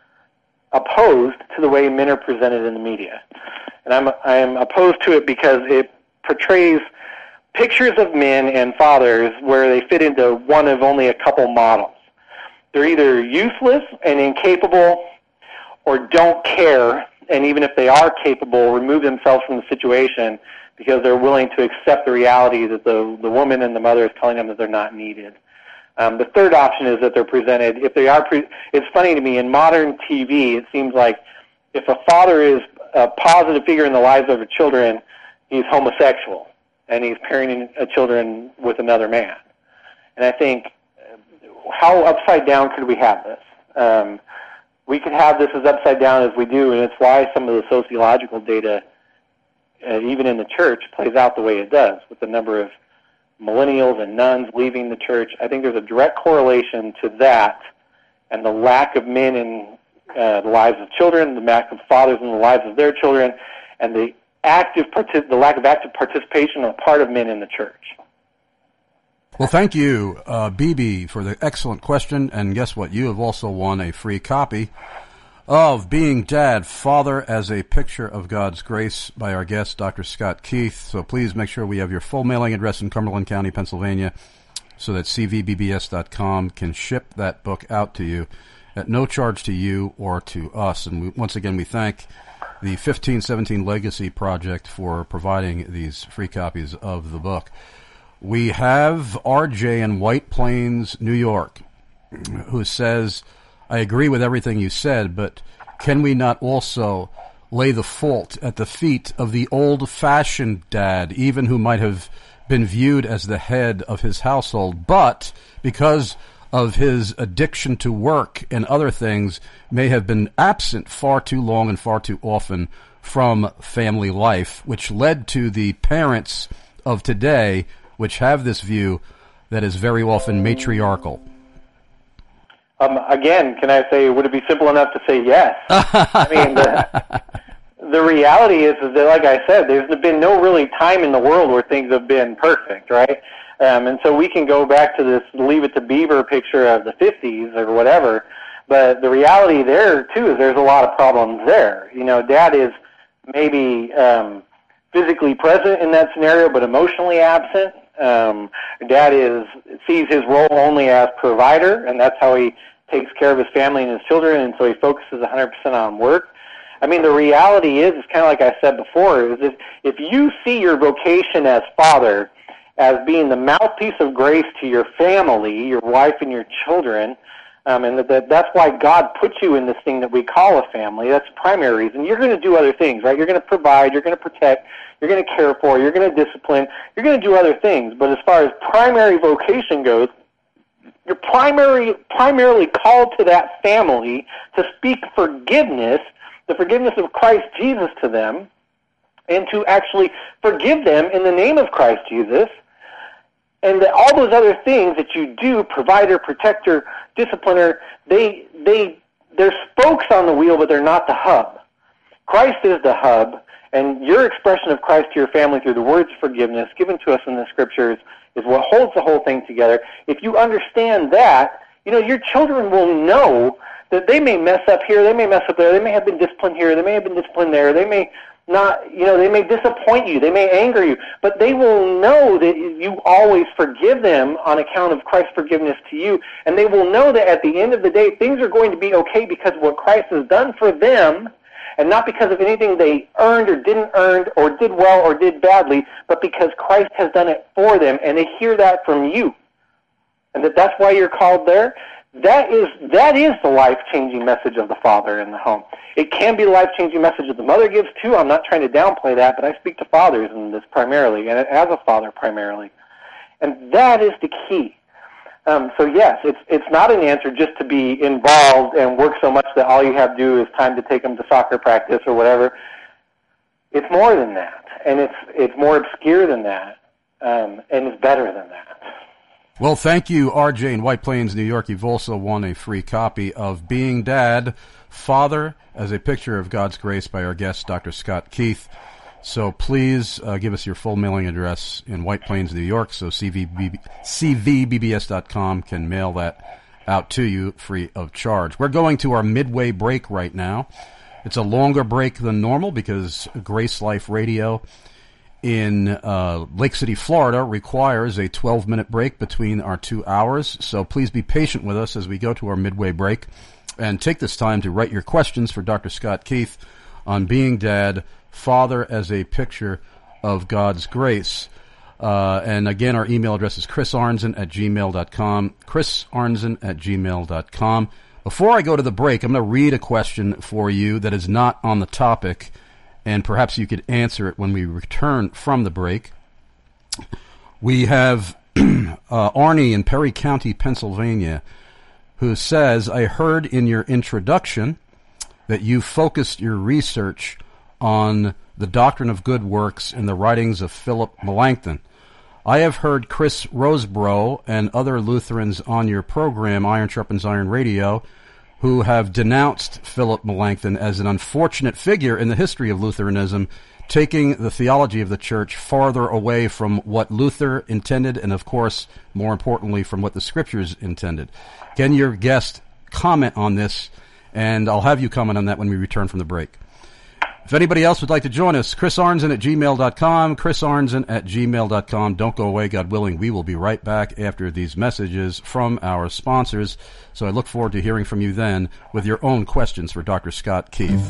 opposed to the way men are presented in the media. And I'm, I am opposed to it because it portrays pictures of men and fathers where they fit into one of only a couple models. They're either useless and incapable or don't care, and even if they are capable, remove themselves from the situation because they're willing to accept the reality that the, the woman and the mother is telling them that they're not needed. Um, the third option is that they're presented, if they are, pre- it's funny to me, in modern T V, it seems like if a father is a positive figure in the lives of his children, he's homosexual, and he's parenting a children with another man. And I think, how upside down could we have this? Um, we could have this as upside down as we do, and it's why some of the sociological data, uh, even in the church, plays out the way it does, with the number of millennials and nuns leaving the church. I think there's a direct correlation to that and the lack of men in uh, the lives of children, the lack of fathers in the lives of their children, and the active partic- the lack of active participation on the part of men in the church. Well, thank you, uh, B B, for the excellent question. And guess what? You have also won a free copy of Being Dad, Father as a Picture of God's Grace by our guest, Doctor Scott Keith. So please make sure we have your full mailing address in Cumberland County, Pennsylvania, so that C V B B S dot com can ship that book out to you at no charge to you or to us. And we, once again, we thank the fifteen seventeen Legacy Project for providing these free copies of the book. We have R J in White Plains, New York, who says, I agree with everything you said, but can we not also lay the fault at the feet of the old-fashioned dad, even who might have been viewed as the head of his household, but because of his addiction to work and other things, may have been absent far too long and far too often from family life, which led to the parents of today, which have this view that is very often matriarchal? Um, again, can I say, would it be simple enough to say yes? I mean, the, the reality is, is that, like I said, there's been no really time in the world where things have been perfect, right? Um, and so we can go back to this Leave It to Beaver picture of the fifties or whatever, but the reality there, too, is there's a lot of problems there. You know, Dad is maybe um, physically present in that scenario, but emotionally absent. Um, Dad is sees his role only as provider, and that's how he takes care of his family and his children, and so he focuses one hundred percent on work. I mean, the reality is, it's kind of like I said before, is if, if you see your vocation as father as being the mouthpiece of grace to your family, your wife and your children, um, and that, that that's why God put you in this thing that we call a family. That's the primary reason. You're going to do other things, right? You're going to provide, you're going to protect, you're going to care for, you're going to discipline, you're going to do other things. But as far as primary vocation goes, you're primary, primarily called to that family to speak forgiveness, the forgiveness of Christ Jesus to them, and to actually forgive them in the name of Christ Jesus. And that all those other things that you do, provider, protector, discipliner, they, they, they're spokes on the wheel, but they're not the hub. Christ is the hub, and your expression of Christ to your family through the words of forgiveness given to us in the Scriptures is what holds the whole thing together. If you understand that, you know, your children will know that they may mess up here, they may mess up there, they may have been disciplined here, they may have been disciplined there, they may not, you know, they may disappoint you, they may anger you, but they will know that you always forgive them on account of Christ's forgiveness to you, and they will know that at the end of the day, things are going to be okay because of what Christ has done for them, and not because of anything they earned or didn't earn or did well or did badly, but because Christ has done it for them, and they hear that from you, and that that's why you're called there. That is that is the life-changing message of the father in the home. It can be the life-changing message that the mother gives, too. I'm not trying to downplay that, but I speak to fathers in this primarily, and as a father primarily. And that is the key. Um, so, yes, it's it's not an answer just to be involved and work so much that all you have to do is time to take them to soccer practice or whatever. It's more than that, and it's, it's more obscure than that, um, and it's better than that. Well, thank you, R J in White Plains, New York. You've also won a free copy of Being Dad, Father, as a Picture of God's Grace by our guest, Doctor Scott Keith. So please uh, give us your full mailing address in White Plains, New York, so C V B B S dot com can mail that out to you free of charge. We're going to our midway break right now. It's a longer break than normal because Grace Life Radio in uh, Lake City, Florida, requires a twelve-minute break between our two hours. So please be patient with us as we go to our midway break. And take this time to write your questions for Doctor Scott Keith on Being Dad, Father as a Picture of God's Grace. Uh, and again, our email address is chris arnzen at gmail dot com, chris arnzen at gmail dot com. Before I go to the break, I'm going to read a question for you that is not on the topic, and perhaps you could answer it when we return from the break. We have uh, Arnie in Perry County, Pennsylvania, who says, I heard in your introduction that you focused your research on the doctrine of good works in the writings of Philip Melanchthon. I have heard Chris Rosebrough and other Lutherans on your program, Iron Sharpens Iron Radio, who have denounced Philip Melanchthon as an unfortunate figure in the history of Lutheranism, taking the theology of the church farther away from what Luther intended and, of course, more importantly, from what the Scriptures intended. Can your guest comment on this? And I'll have you comment on that when we return from the break. If anybody else would like to join us, Chris Arnzen at gmail dot com, Chris Arnzen at gmail dot com. Don't go away, God willing. We will be right back after these messages from our sponsors. So I look forward to hearing from you then with your own questions for Doctor Scott Keith.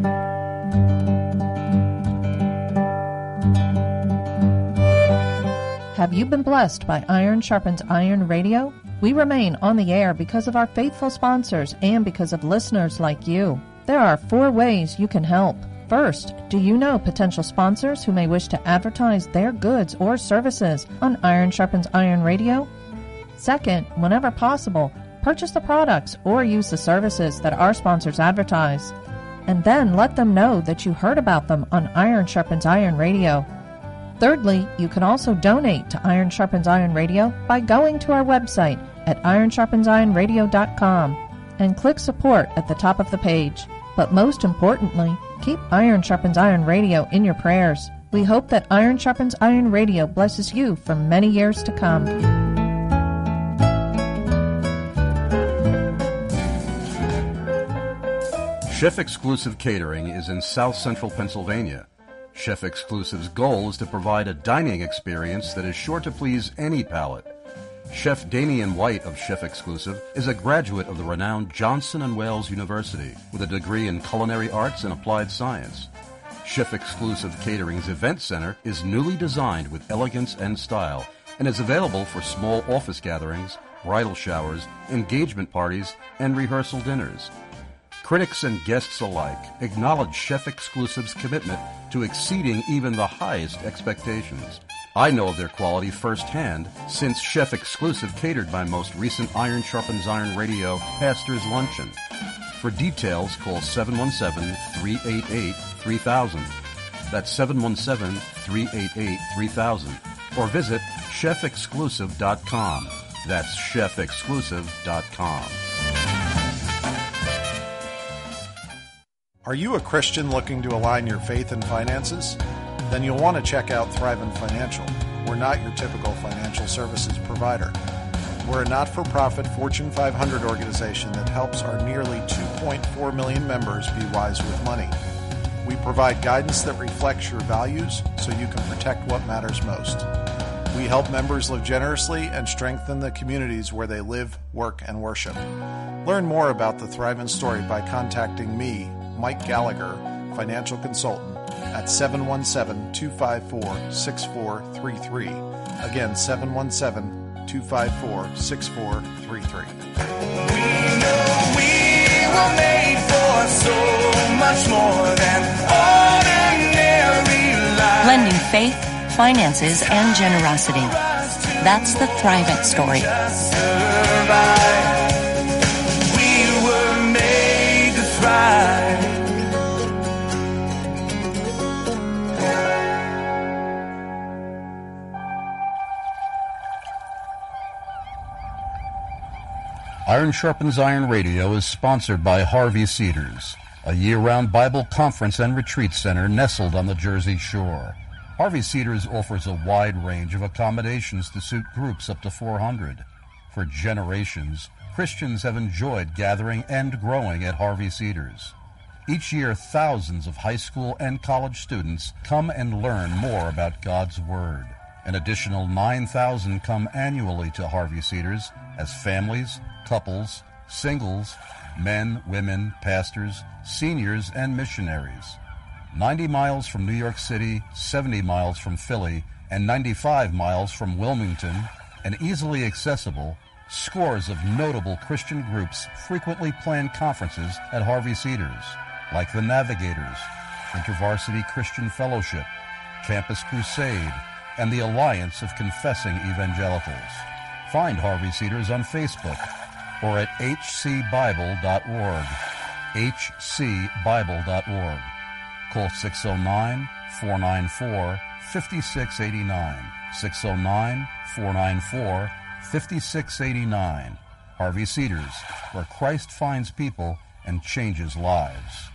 Have you been blessed by Iron Sharpens Iron Radio? We remain on the air because of our faithful sponsors and because of listeners like you. There are four ways you can help. First, do you know potential sponsors who may wish to advertise their goods or services on Iron Sharpens Iron Radio? Second, whenever possible, purchase the products or use the services that our sponsors advertise. And then let them know that you heard about them on Iron Sharpens Iron Radio. Thirdly, you can also donate to Iron Sharpens Iron Radio by going to our website at iron sharpens iron radio dot com and click support at the top of the page. But most importantly, keep Iron Sharpens Iron Radio in your prayers. We hope that Iron Sharpens Iron Radio blesses you for many years to come. Chef Exclusive Catering is in South Central Pennsylvania. Chef Exclusive's goal is to provide a dining experience that is sure to please any palate. Chef Damian White of Chef Exclusive is a graduate of the renowned Johnson and Wales University with a degree in culinary arts and applied science. Chef Exclusive Catering's event center is newly designed with elegance and style and is available for small office gatherings, bridal showers, engagement parties, and rehearsal dinners. Critics and guests alike acknowledge Chef Exclusive's commitment to exceeding even the highest expectations. I know of their quality firsthand since Chef Exclusive catered my most recent Iron Sharpens Iron Radio Pastor's Luncheon. For details, call seven one seven, three eight eight, three thousand. That's seven one seven, three eight eight, three thousand. Or visit chef exclusive dot com. That's chef exclusive dot com. Are you a Christian looking to align your faith and finances? Then you'll want to check out Thrivent Financial. We're not your typical financial services provider. We're a not-for-profit Fortune five hundred organization that helps our nearly two point four million members be wise with money. We provide guidance that reflects your values so you can protect what matters most. We help members live generously and strengthen the communities where they live, work, and worship. Learn more about the Thrivent story by contacting me, Mike Gallagher, financial consultant, at seven one seven, two five four, six four three three. Again, seven one seven, two five four, six four three three. We know we were made for so much more than ordinary life. Blending faith, finances, and generosity. That's the Thrivent story. We were made to thrive. Iron Sharpens Iron Radio is sponsored by Harvey Cedars, a year-round Bible conference and retreat center nestled on the Jersey Shore. Harvey Cedars offers a wide range of accommodations to suit groups up to four hundred. For generations, Christians have enjoyed gathering and growing at Harvey Cedars. Each year, thousands of high school and college students come and learn more about God's Word. An additional nine thousand come annually to Harvey Cedars as families, couples, singles, men, women, pastors, seniors, and missionaries. ninety miles from New York City, seventy miles from Philly, and ninety-five miles from Wilmington, and easily accessible, scores of notable Christian groups frequently plan conferences at Harvey Cedars, like the Navigators, InterVarsity Christian Fellowship, Campus Crusade, and the Alliance of Confessing Evangelicals. Find Harvey Cedars on Facebook or at h c bible dot org, h c bible dot org. Call six oh nine, four nine four, five six eight nine, six oh nine, four nine four, five six eight nine. Harvey Cedars, where Christ finds people and changes lives.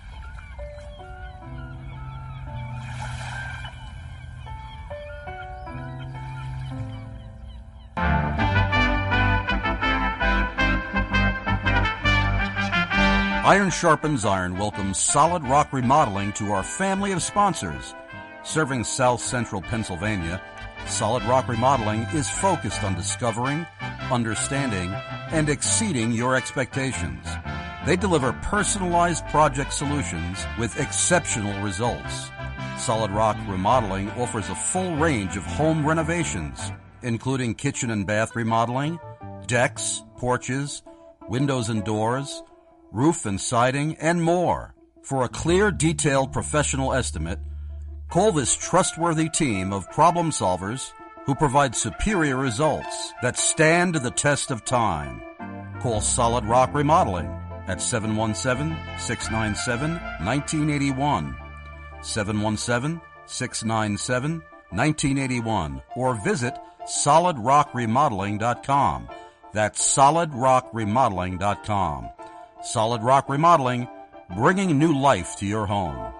Iron Sharpens Iron welcomes Solid Rock Remodeling to our family of sponsors. Serving South Central Pennsylvania, Solid Rock Remodeling is focused on discovering, understanding, and exceeding your expectations. They deliver personalized project solutions with exceptional results. Solid Rock Remodeling offers a full range of home renovations, including kitchen and bath remodeling, decks, porches, windows and doors, roof and siding, and more. For a clear, detailed professional estimate, call this trustworthy team of problem solvers who provide superior results that stand the test of time. Call Solid Rock Remodeling at seven one seven, six nine seven, one nine eight one, seven one seven, six nine seven, one nine eight one, or visit solid rock remodeling dot com. That's solid rock remodeling dot com. Solid Rock Remodeling, bringing new life to your home.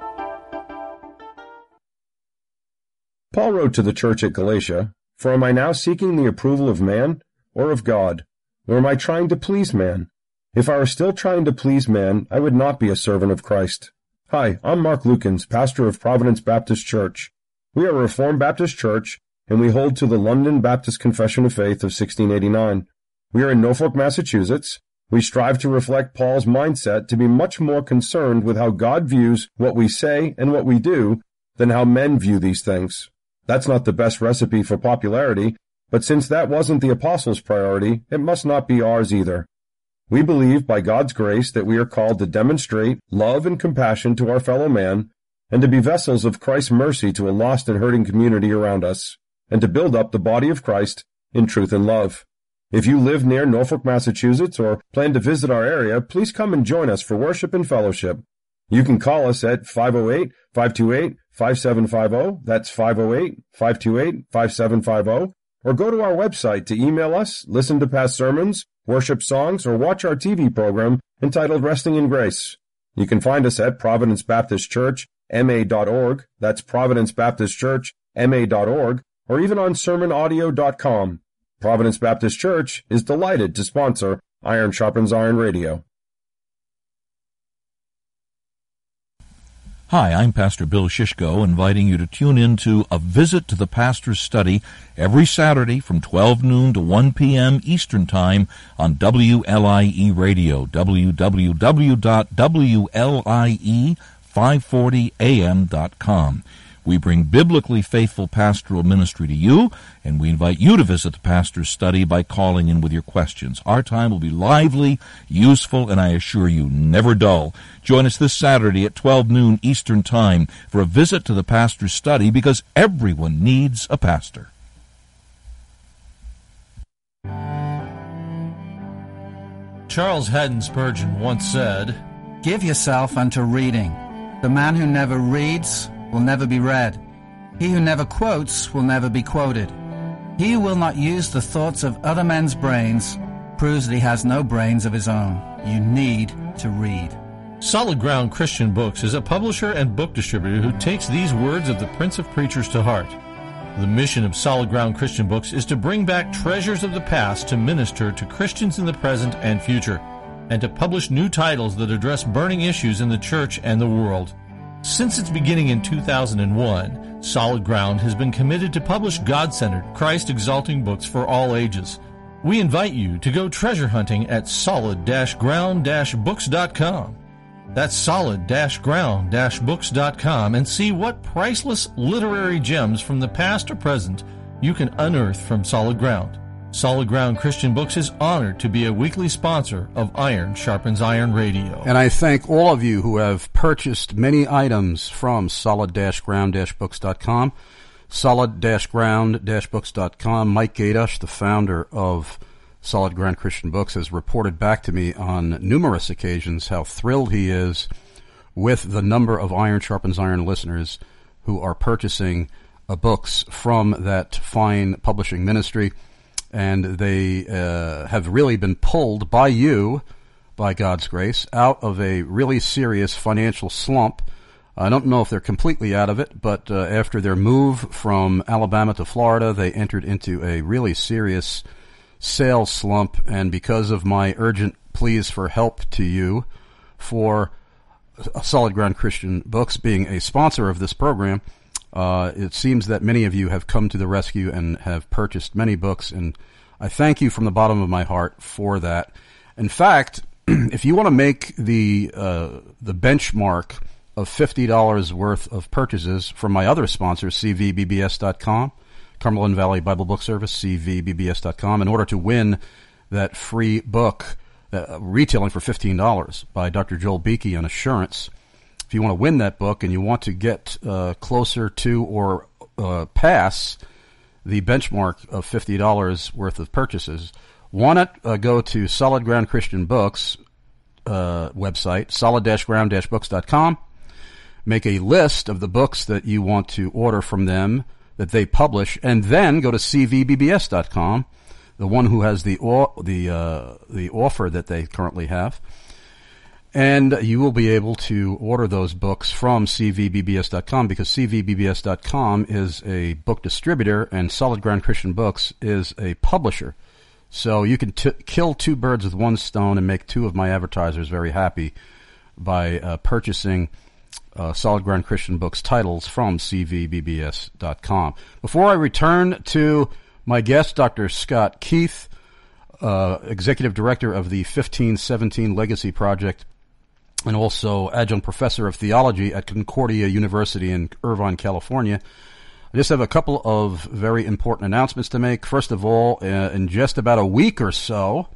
Paul wrote to the church at Galatia, "For am I now seeking the approval of man or of God? Or am I trying to please man? If I were still trying to please man, I would not be a servant of Christ." Hi, I'm Mark Lukens, pastor of Providence Baptist Church. We are a Reformed Baptist church, and we hold to the London Baptist Confession of Faith of sixteen eighty-nine. We are in Norfolk, Massachusetts. We strive to reflect Paul's mindset to be much more concerned with how God views what we say and what we do than how men view these things. That's not the best recipe for popularity, but since that wasn't the apostles' priority, it must not be ours either. We believe by God's grace that we are called to demonstrate love and compassion to our fellow man, and to be vessels of Christ's mercy to a lost and hurting community around us, and to build up the body of Christ in truth and love. If you live near Norfolk, Massachusetts, or plan to visit our area, please come and join us for worship and fellowship. You can call us at five oh eight, five two eight, five seven five zero, that's five oh eight, five two eight, five seven five zero, or go to our website to email us, listen to past sermons, worship songs, or watch our T V program entitled Resting in Grace. You can find us at Providence Baptist Church, M A dot org, that's Providence Baptist Church, M A dot org, or even on sermon audio dot com. Providence Baptist Church is delighted to sponsor Iron Sharpens Iron Radio. Hi, I'm Pastor Bill Shishko, inviting you to tune in to A Visit to the Pastor's Study every Saturday from twelve noon to one p.m. Eastern Time on W L I E Radio, w w w dot w l i e five forty a m dot com. We bring biblically faithful pastoral ministry to you, and we invite you to visit the pastor's study by calling in with your questions. Our time will be lively, useful, and I assure you, never dull. Join us this Saturday at twelve noon Eastern Time for a visit to the pastor's study, because everyone needs a pastor. Charles Haddon Spurgeon once said, "Give yourself unto reading. The man who never reads will never be read. He who never quotes will never be quoted. He who will not use the thoughts of other men's brains proves that he has no brains of his own. You need to read." Solid Ground Christian Books is a publisher and book distributor who takes these words of the Prince of Preachers to heart. The mission of Solid Ground Christian Books is to bring back treasures of the past to minister to Christians in the present and future, and to publish new titles that address burning issues in the church and the world. Since its beginning in two thousand one, Solid Ground has been committed to publish God-centered, Christ-exalting books for all ages. We invite you to go treasure hunting at solid ground books dot com. That's solid ground books dot com, and see what priceless literary gems from the past or present you can unearth from Solid Ground. Solid Ground Christian Books is honored to be a weekly sponsor of Iron Sharpens Iron Radio. And I thank all of you who have purchased many items from solid ground books dot com. solid ground books dot com. Mike Gadush, the founder of Solid Ground Christian Books, has reported back to me on numerous occasions how thrilled he is with the number of Iron Sharpens Iron listeners who are purchasing uh, books from that fine publishing ministry. And they uh, have really been pulled by you, by God's grace, out of a really serious financial slump. I don't know if they're completely out of it, but uh, after their move from Alabama to Florida, they entered into a really serious sales slump. And because of my urgent pleas for help to you, for Solid Ground Christian Books being a sponsor of this program. Uh, it seems that many of you have come to the rescue and have purchased many books, and I thank you from the bottom of my heart for that. In fact, if you want to make the uh, the benchmark of fifty dollars worth of purchases from my other sponsors, C V B B S dot com, Cumberland Valley Bible Book Service, C V B B S dot com, in order to win that free book uh, retailing for fifteen dollars by Doctor Joel Beakey on Assurance. If you want to win that book and you want to get uh, closer to or uh, pass the benchmark of fifty dollars worth of purchases, want it, uh, go to Solid Ground Christian Books uh, website, solid ground books dot com. Make a list of the books that you want to order from them that they publish, and then go to C V B B S dot com, the one who has the the uh, the offer that they currently have. And you will be able to order those books from C V B B S dot com, because C V B B S dot com is a book distributor and Solid Ground Christian Books is a publisher. So you can t- kill two birds with one stone and make two of my advertisers very happy by uh, purchasing uh, Solid Ground Christian Books titles from C V B B S dot com. Before I return to my guest, Doctor Scott Keith, uh, Executive Director of the fifteen seventeen Legacy Project, and also adjunct professor of theology at Concordia University in Irvine, California, I just have a couple of very important announcements to make. First of all, uh, in just about a week or so,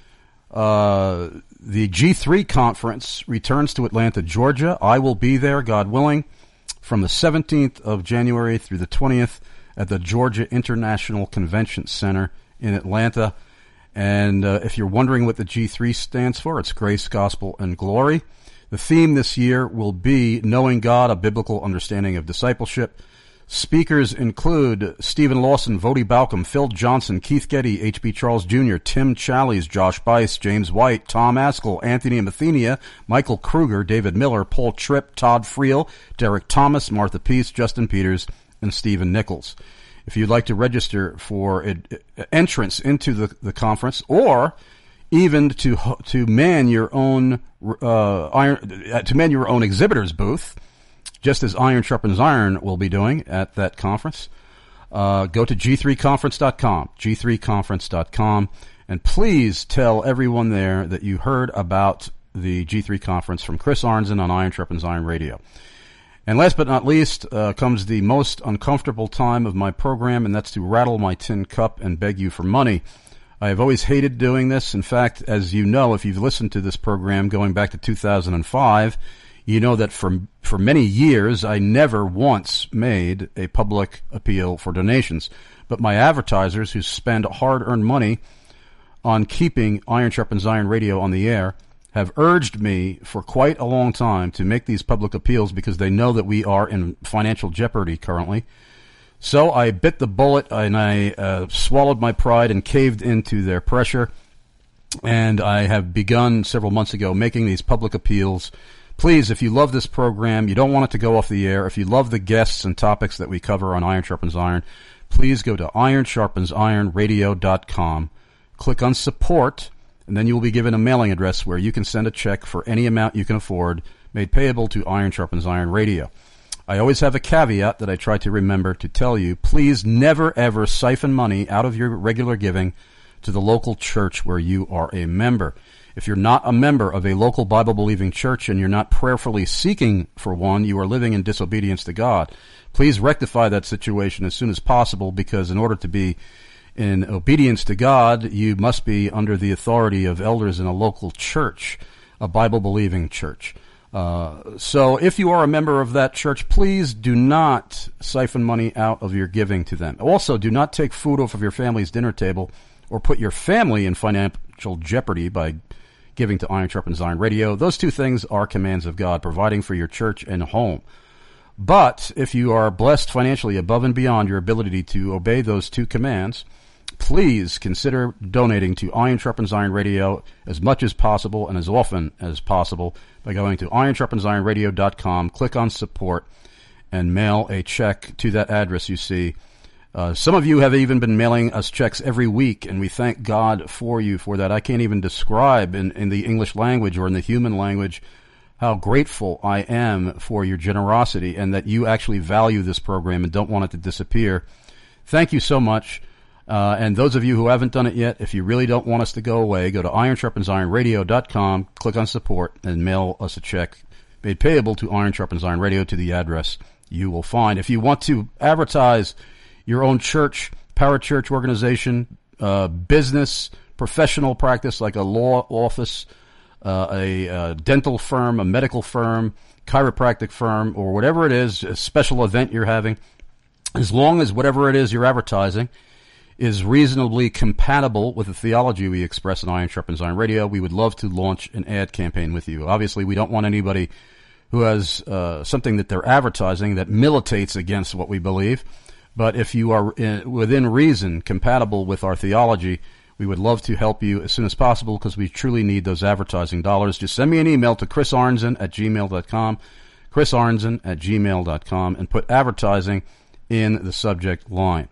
uh, the G three conference returns to Atlanta, Georgia. I will be there, God willing, from the seventeenth of January through the twentieth at the Georgia International Convention Center in Atlanta. And uh, if you're wondering what the G three stands for, it's Grace, Gospel, and Glory. The theme this year will be Knowing God, a Biblical Understanding of Discipleship. Speakers include Stephen Lawson, Vody Balcom, Phil Johnson, Keith Getty, H B Charles Junior, Tim Challies, Josh Bice, James White, Tom Askell, Anthony Mathenia, Michael Kruger, David Miller, Paul Tripp, Todd Friel, Derek Thomas, Martha Peace, Justin Peters, and Stephen Nichols. If you'd like to register for ed- entrance into the, the conference, or even to to man your own uh, iron to man your own exhibitor's booth, just as Iron Sharpens Iron will be doing at that conference, uh, go to G three conference dot com, G three conference dot com, and please tell everyone there that you heard about the G three conference from Chris Arnzen on Iron Sharpens Iron Radio. And last but not least uh, comes the most uncomfortable time of my program, and that's to rattle my tin cup and beg you for money. I have always hated doing this. In fact, as you know, if you've listened to this program going back to two thousand five, you know that for for many years I never once made a public appeal for donations. But my advertisers, who spend hard-earned money on keeping Iron Sharpens Iron Radio on the air, have urged me for quite a long time to make these public appeals because they know that we are in financial jeopardy currently. So I bit the bullet and I uh, swallowed my pride and caved into their pressure. And I have begun several months ago making these public appeals. Please, if you love this program, you don't want it to go off the air, if you love the guests and topics that we cover on Iron Sharpens Iron, please go to iron sharpens iron radio dot com, click on support, and then you will be given a mailing address where you can send a check for any amount you can afford, made payable to Iron Sharpens Iron Radio. I always have a caveat that I try to remember to tell you. Please never, ever siphon money out of your regular giving to the local church where you are a member. If you're not a member of a local Bible-believing church and you're not prayerfully seeking for one, you are living in disobedience to God. Please rectify that situation as soon as possible, because in order to be in obedience to God, you must be under the authority of elders in a local church, a Bible-believing church. Uh, so if you are a member of that church, please do not siphon money out of your giving to them. Also, do not take food off of your family's dinner table or put your family in financial jeopardy by giving to Iron Sharpens Iron Radio. Those two things are commands of God, providing for your church and home. But if you are blessed financially above and beyond your ability to obey those two commands, please consider donating to Iron Sharpens Iron Radio as much as possible and as often as possible by going to iron sharpens iron radio dot com, click on support, and mail a check to that address you see. Uh, some of you have even been mailing us checks every week, and we thank God for you for that. I can't even describe in, in the English language or in the human language how grateful I am for your generosity and that you actually value this program and don't want it to disappear. Thank you so much. Uh, and those of you who haven't done it yet, if you really don't want us to go away, go to iron sharpens iron radio dot com, click on support, and mail us a check made payable to Iron Sharpens Iron Radio to the address you will find. If you want to advertise your own church, parachurch organization, uh, business, professional practice like a law office, uh, a, a dental firm, a medical firm, chiropractic firm, or whatever it is, a special event you're having, as long as whatever it is you're advertising is reasonably compatible with the theology we express in Iron Sharpens Iron Radio, we would love to launch an ad campaign with you. Obviously, we don't want anybody who has uh, something that they're advertising that militates against what we believe. But if you are in, within reason compatible with our theology, we would love to help you as soon as possible because we truly need those advertising dollars. Just send me an email to chris arnzen at gmail dot com, chris arnzen at gmail dot com, and put advertising in the subject line.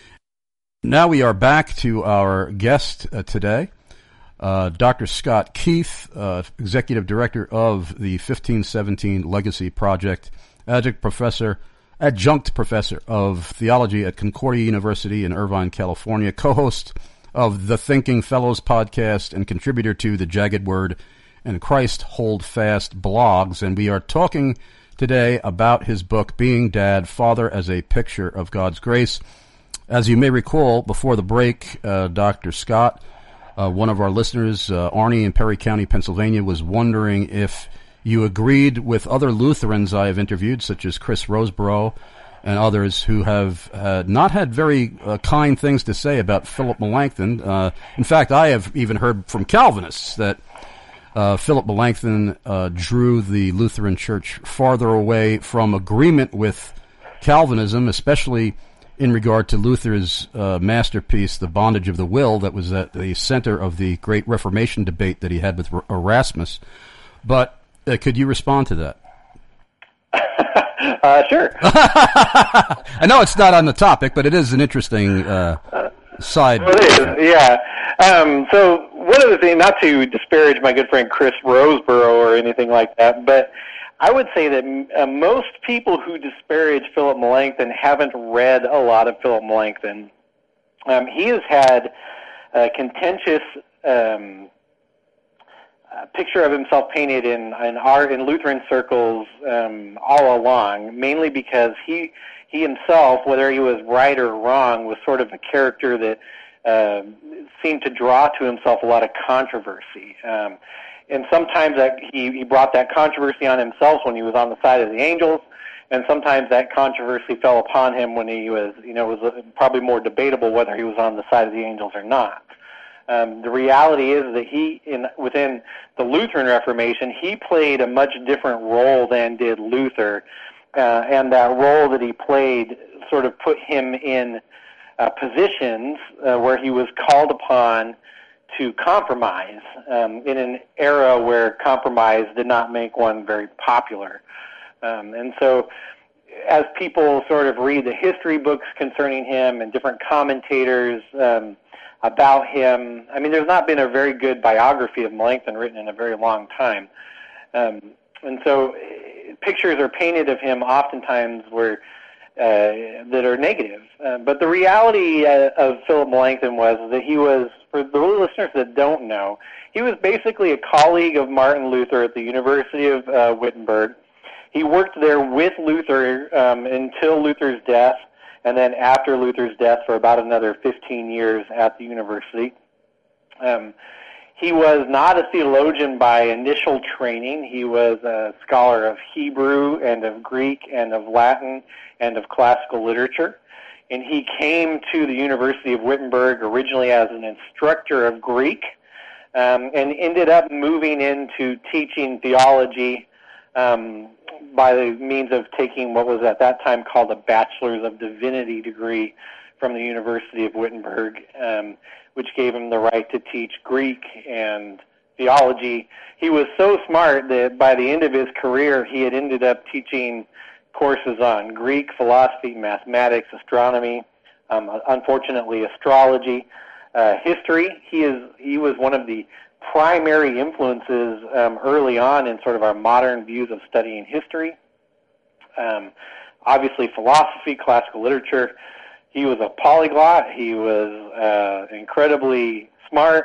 Now we are back to our guest uh, today, uh, Doctor Scott Keith, uh, Executive Director of the fifteen seventeen Legacy Project, adjunct professor, adjunct professor of theology at Concordia University in Irvine, California, co-host of the Thinking Fellows podcast, and contributor to the Jagged Word and Christ Hold Fast blogs. And we are talking today about his book, Being Dad, Father as a Picture of God's Grace. As you may recall, before the break, uh, Doctor Scott, uh, one of our listeners, uh, Arnie in Perry County, Pennsylvania, was wondering if you agreed with other Lutherans I have interviewed, such as Chris Roseborough and others, who have uh, not had very uh, kind things to say about Philip Melanchthon. Uh, in fact, I have even heard from Calvinists that uh, Philip Melanchthon uh, drew the Lutheran Church farther away from agreement with Calvinism, especially in regard to Luther's uh, masterpiece, The Bondage of the Will, that was at the center of the great Reformation debate that he had with Erasmus. But uh, could you respond to that? uh, sure. I know it's not on the topic, but it is an interesting uh, side. Well, it is, yeah. Um, so one of the things, not to disparage my good friend Chris Roseborough or anything like that, but I would say that uh, most people who disparage Philip Melanchthon haven't read a lot of Philip Melanchthon. Um, he has had a contentious um, uh, picture of himself painted in, in art in Lutheran circles um, all along, mainly because he he himself, whether he was right or wrong, was sort of a character that uh, seemed to draw to himself a lot of controversy. Um, And sometimes that he, he brought that controversy on himself when he was on the side of the angels, and sometimes that controversy fell upon him when he was, you know, it was probably more debatable whether he was on the side of the angels or not. Um, the reality is that he, in within the Lutheran Reformation, he played a much different role than did Luther, uh, and that role that he played sort of put him in uh, positions uh, where he was called upon to compromise um, in an era where compromise did not make one very popular. Um, and so as people sort of read the history books concerning him and different commentators um, about him, I mean, there's not been a very good biography of Melanchthon written in a very long time. Um, and so uh, pictures are painted of him oftentimes where Uh, that are negative. Uh, but the reality uh, of Philip Melanchthon was that he was, for the listeners that don't know, he was basically a colleague of Martin Luther at the University of uh, Wittenberg. He worked there with Luther um, until Luther's death, and then after Luther's death for about another fifteen years at the university. Um, he was not a theologian by initial training. He was a scholar of Hebrew and of Greek and of Latin and of classical literature. And he came to the University of Wittenberg originally as an instructor of Greek um, and ended up moving into teaching theology um, by the means of taking what was at that time called a Bachelor's of Divinity degree from the University of Wittenberg, um, which gave him the right to teach Greek and theology. He was so smart that by the end of his career, he had ended up teaching courses on Greek, philosophy, mathematics, astronomy, um, unfortunately astrology, uh, history. He is he was one of the primary influences um, early on in sort of our modern views of studying history. Um, obviously, philosophy, classical literature. He was a polyglot. He was uh, incredibly smart,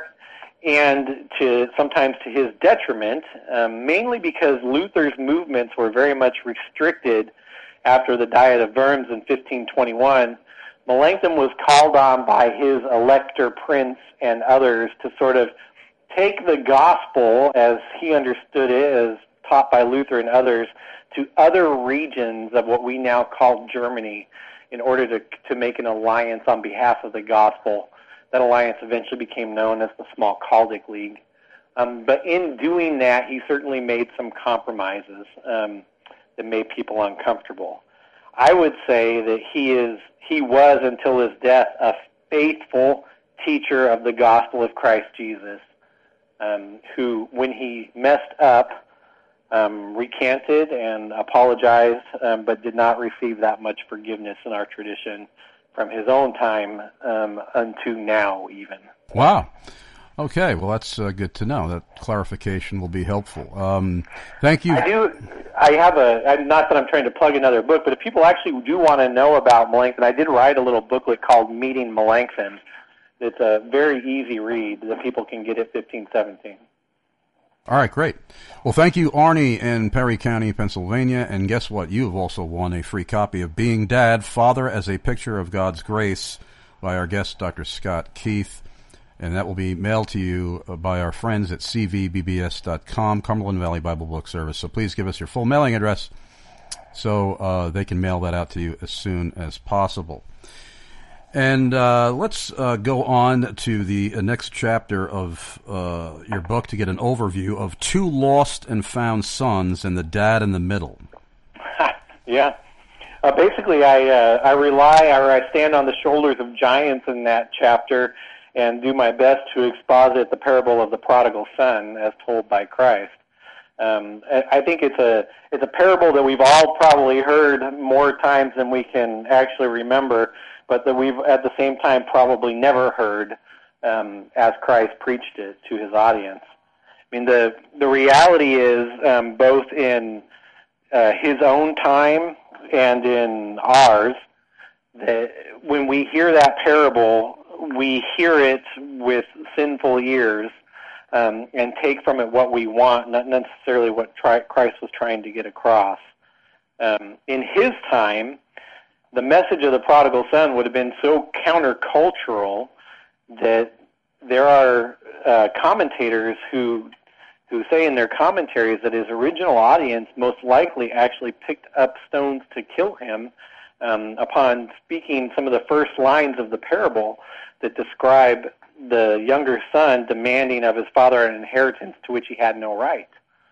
and to sometimes to his detriment, um, mainly because Luther's movements were very much restricted after the Diet of Worms in fifteen twenty-one. Melanchthon was called on by his elector prince and others to sort of take the gospel as he understood it, as taught by Luther and others, to other regions of what we now call Germany in order to to make an alliance on behalf of the gospel. That alliance eventually became known as the Small Chaldaic League. Um, but in doing that, he certainly made some compromises um, that made people uncomfortable. I would say that he is he was, until his death, a faithful teacher of the gospel of Christ Jesus, um, who, when he messed up, Um, recanted and apologized, um, but did not receive that much forgiveness in our tradition from his own time um, unto now, even. Wow. Okay, well, that's uh, good to know. That clarification will be helpful. Um, thank you. I do. I have a. I'm, not that I'm trying to plug another book, but if people actually do want to know about Melanchthon, I did write a little booklet called Meeting Melanchthon. It's a very easy read that people can get at fifteen seventeen. All right, great. Well, thank you, Arnie in Perry County, Pennsylvania. And guess what? You have also won a free copy of Being Dad, Father as a Picture of God's Grace by our guest, Doctor Scott Keith. And that will be mailed to you by our friends at c v b b s dot com, Cumberland Valley Bible Book Service. So please give us your full mailing address so uh, they can mail that out to you as soon as possible. And uh, let's uh, go on to the uh, next chapter of uh, your book to get an overview of Two Lost and Found Sons and the Dad in the Middle. Yeah. Uh, basically, I uh, I rely or I stand on the shoulders of giants in that chapter and do my best to exposit the parable of the prodigal son as told by Christ. Um, I think it's a it's a parable that we've all probably heard more times than we can actually remember, but that we've at the same time probably never heard um, as Christ preached it to his audience. I mean, the the reality is um, both in uh, his own time and in ours, that when we hear that parable, we hear it with sinful ears um, and take from it what we want, not necessarily what tri- Christ was trying to get across. Um, in his time, the message of the prodigal son would have been so countercultural that there are uh, commentators who who say in their commentaries that his original audience most likely actually picked up stones to kill him um, upon speaking some of the first lines of the parable that describe the younger son demanding of his father an inheritance to which he had no right.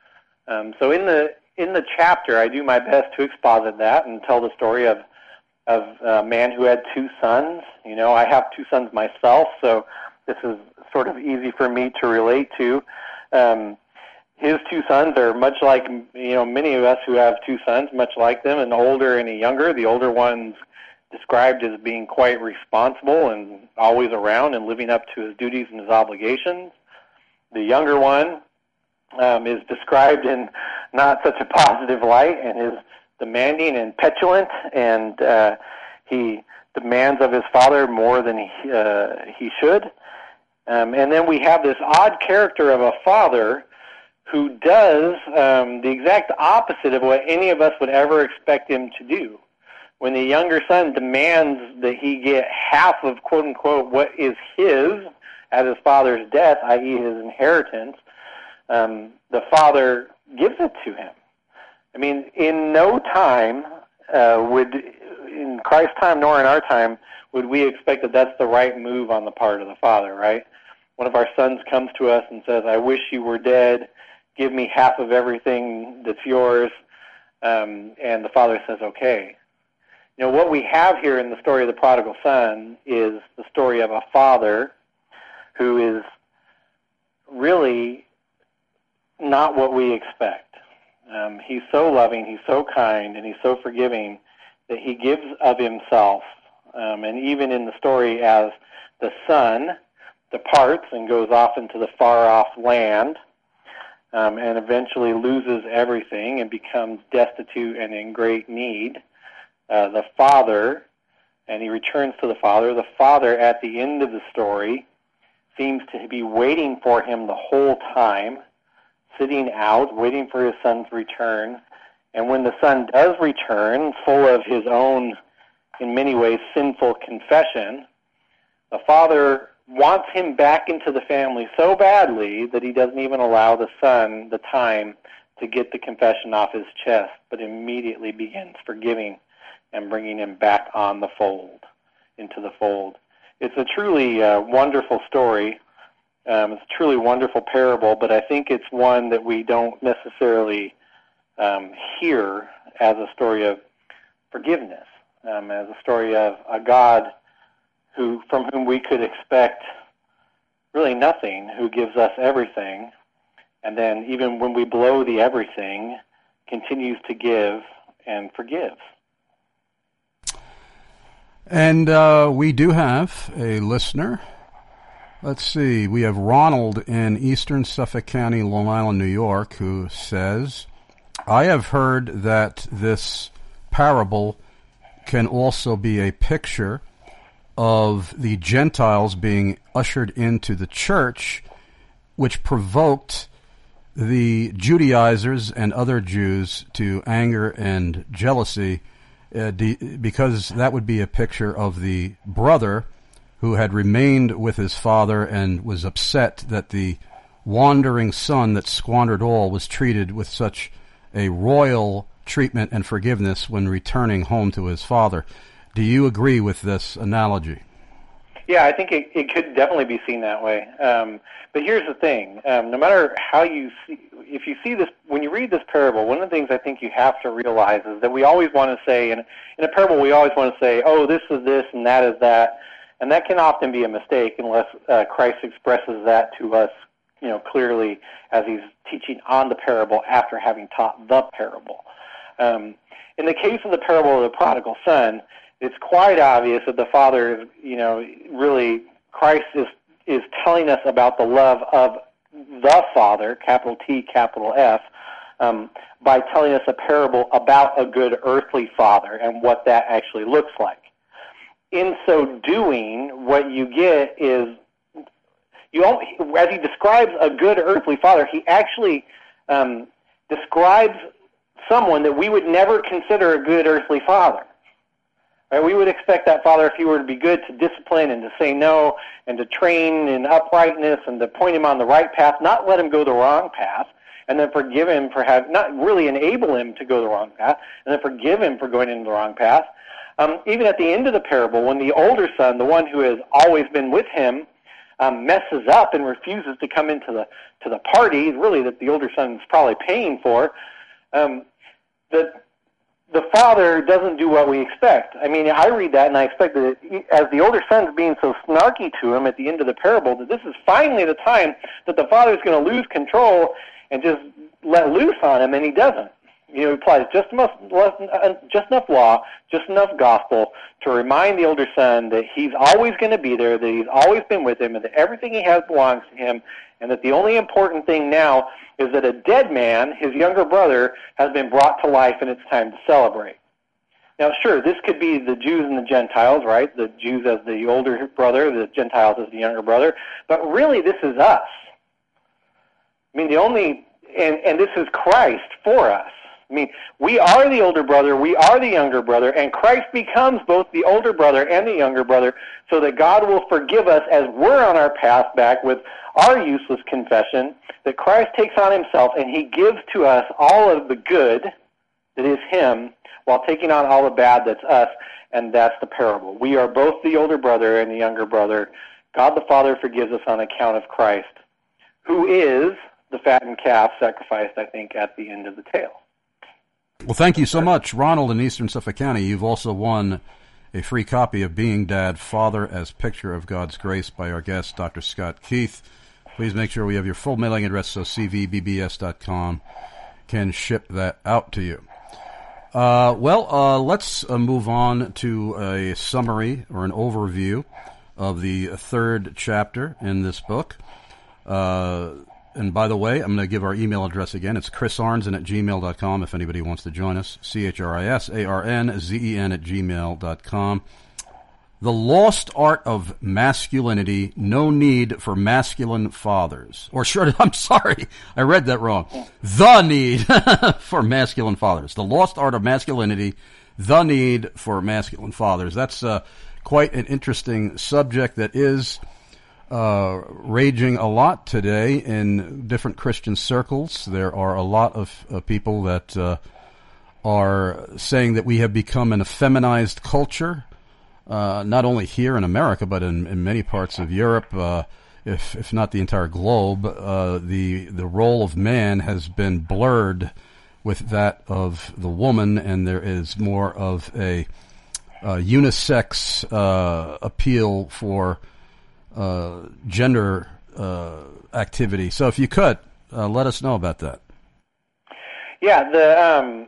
Um, so in the in the chapter, I do my best to exposit that and tell the story of of a man who had two sons. You know, I have two sons myself, so this is sort of easy for me to relate to. Um, his two sons are much like, you know, many of us who have two sons, much like them, an older and a younger. The older one's described as being quite responsible and always around and living up to his duties and his obligations. The younger one um, is described in not such a positive light and is demanding and petulant, and uh, he demands of his father more than he, uh, he should. Um, and then we have this odd character of a father who does um, the exact opposite of what any of us would ever expect him to do. When the younger son demands that he get half of, quote-unquote, what is his at his father's death, that is his inheritance, um, the father gives it to him. I mean, in no time uh, would, in Christ's time nor in our time, would we expect that that's the right move on the part of the father, right? One of our sons comes to us and says, I wish you were dead, give me half of everything that's yours, um, and the father says, okay. You know, what we have here in the story of the prodigal son is the story of a father who is really not what we expect. Um, he's so loving, he's so kind, and he's so forgiving that he gives of himself. Um, and even in the story as the son, departs and goes off into the far-off land, um, and eventually loses everything and becomes destitute and in great need. Uh, the father, and he returns to the father. The father, at the end of the story, seems to be waiting for him the whole time, sitting out, waiting for his son's return. And when the son does return, full of his own, in many ways, sinful confession, the father wants him back into the family so badly that he doesn't even allow the son the time to get the confession off his chest, but immediately begins forgiving and bringing him back on the fold, into the fold. It's a truly uh, wonderful story. Um, it's a truly wonderful parable, but I think it's one that we don't necessarily um, hear as a story of forgiveness, um, as a story of a God who, from whom we could expect really nothing, who gives us everything, and then even when we blow the everything, continues to give and forgive. And uh, we do have a listener. Let's see. We have Ronald in eastern Suffolk County, Long Island, New York, who says, I have heard that this parable can also be a picture of the Gentiles being ushered into the church, which provoked the Judaizers and other Jews to anger and jealousy, uh, de- because that would be a picture of the brother who had remained with his father and was upset that the wandering son that squandered all was treated with such a royal treatment and forgiveness when returning home to his father. Do you agree with this analogy? Yeah, I think it, it could definitely be seen that way. Um, but here's the thing. Um, no matter how you see, if you see this, when you read this parable, one of the things I think you have to realize is that we always want to say, in, in a parable we always want to say, oh, this is this and that is that. And that can often be a mistake unless uh, Christ expresses that to us, you know, clearly as he's teaching on the parable after having taught the parable. Um, in the case of the parable of the prodigal son, it's quite obvious that the father is, you know, really, Christ is, is telling us about the love of the Father, capital T, capital F, um, by telling us a parable about a good earthly father and what that actually looks like. In so doing, what you get is, you as he describes a good earthly father, he actually um, describes someone that we would never consider a good earthly father. Right? We would expect that father, if he were to be good, to discipline and to say no and to train in uprightness and to point him on the right path, not let him go the wrong path, and then forgive him for having, not really enable him to go the wrong path, and then forgive him for going into the wrong path. Um, even at the end of the parable, when the older son, the one who has always been with him, um, messes up and refuses to come into the to the party, really that the older son is probably paying for, um, the the father doesn't do what we expect. I mean, I read that and I expect that it, as the older son's being so snarky to him at the end of the parable, that this is finally the time that the father's going to lose control and just let loose on him, and he doesn't. You know, he applies just enough, just enough law, just enough gospel to remind the older son that he's always going to be there, that he's always been with him, and that everything he has belongs to him, and that the only important thing now is that a dead man, his younger brother, has been brought to life, and it's time to celebrate. Now, sure, this could be the Jews and the Gentiles, right? The Jews as the older brother, the Gentiles as the younger brother, but really this is us. I mean, the only, and, and this is Christ for us. I mean, we are the older brother, we are the younger brother, and Christ becomes both the older brother and the younger brother so that God will forgive us as we're on our path back with our useless confession, that Christ takes on himself and he gives to us all of the good that is him while taking on all the bad that's us, and that's the parable. We are both the older brother and the younger brother. God the Father forgives us on account of Christ, who is the fattened calf sacrificed, I think, at the end of the tale. Well, thank you so much, Ronald in eastern Suffolk County. You've also won a free copy of Being Dad, Father as Picture of God's Grace by our guest, Doctor Scott Keith. Please make sure we have your full mailing address so c v b b s dot com can ship that out to you. Uh, well, uh, let's uh, move on to a summary or an overview of the third chapter in this book. Uh, and by the way, I'm going to give our email address again. It's chris arnzen at gmail dot com if anybody wants to join us. C H R I S A R N Z E N at gmail dot com. The Lost Art of Masculinity, No Need for Masculine Fathers. Or sure, I'm sorry, I read that wrong. The Need for Masculine Fathers. The Lost Art of Masculinity, The Need for Masculine Fathers. That's uh, quite an interesting subject that is uh, raging a lot today in different Christian circles. There are a lot of uh, people that uh, are saying that we have become an effeminized culture. Uh, not only here in America, but in, in many parts of Europe, uh, if if not the entire globe, uh, the the role of man has been blurred with that of the woman, and there is more of a uh, unisex uh, appeal for uh, gender uh, activity. So, if you could uh, let us know about that. Yeah, the. Um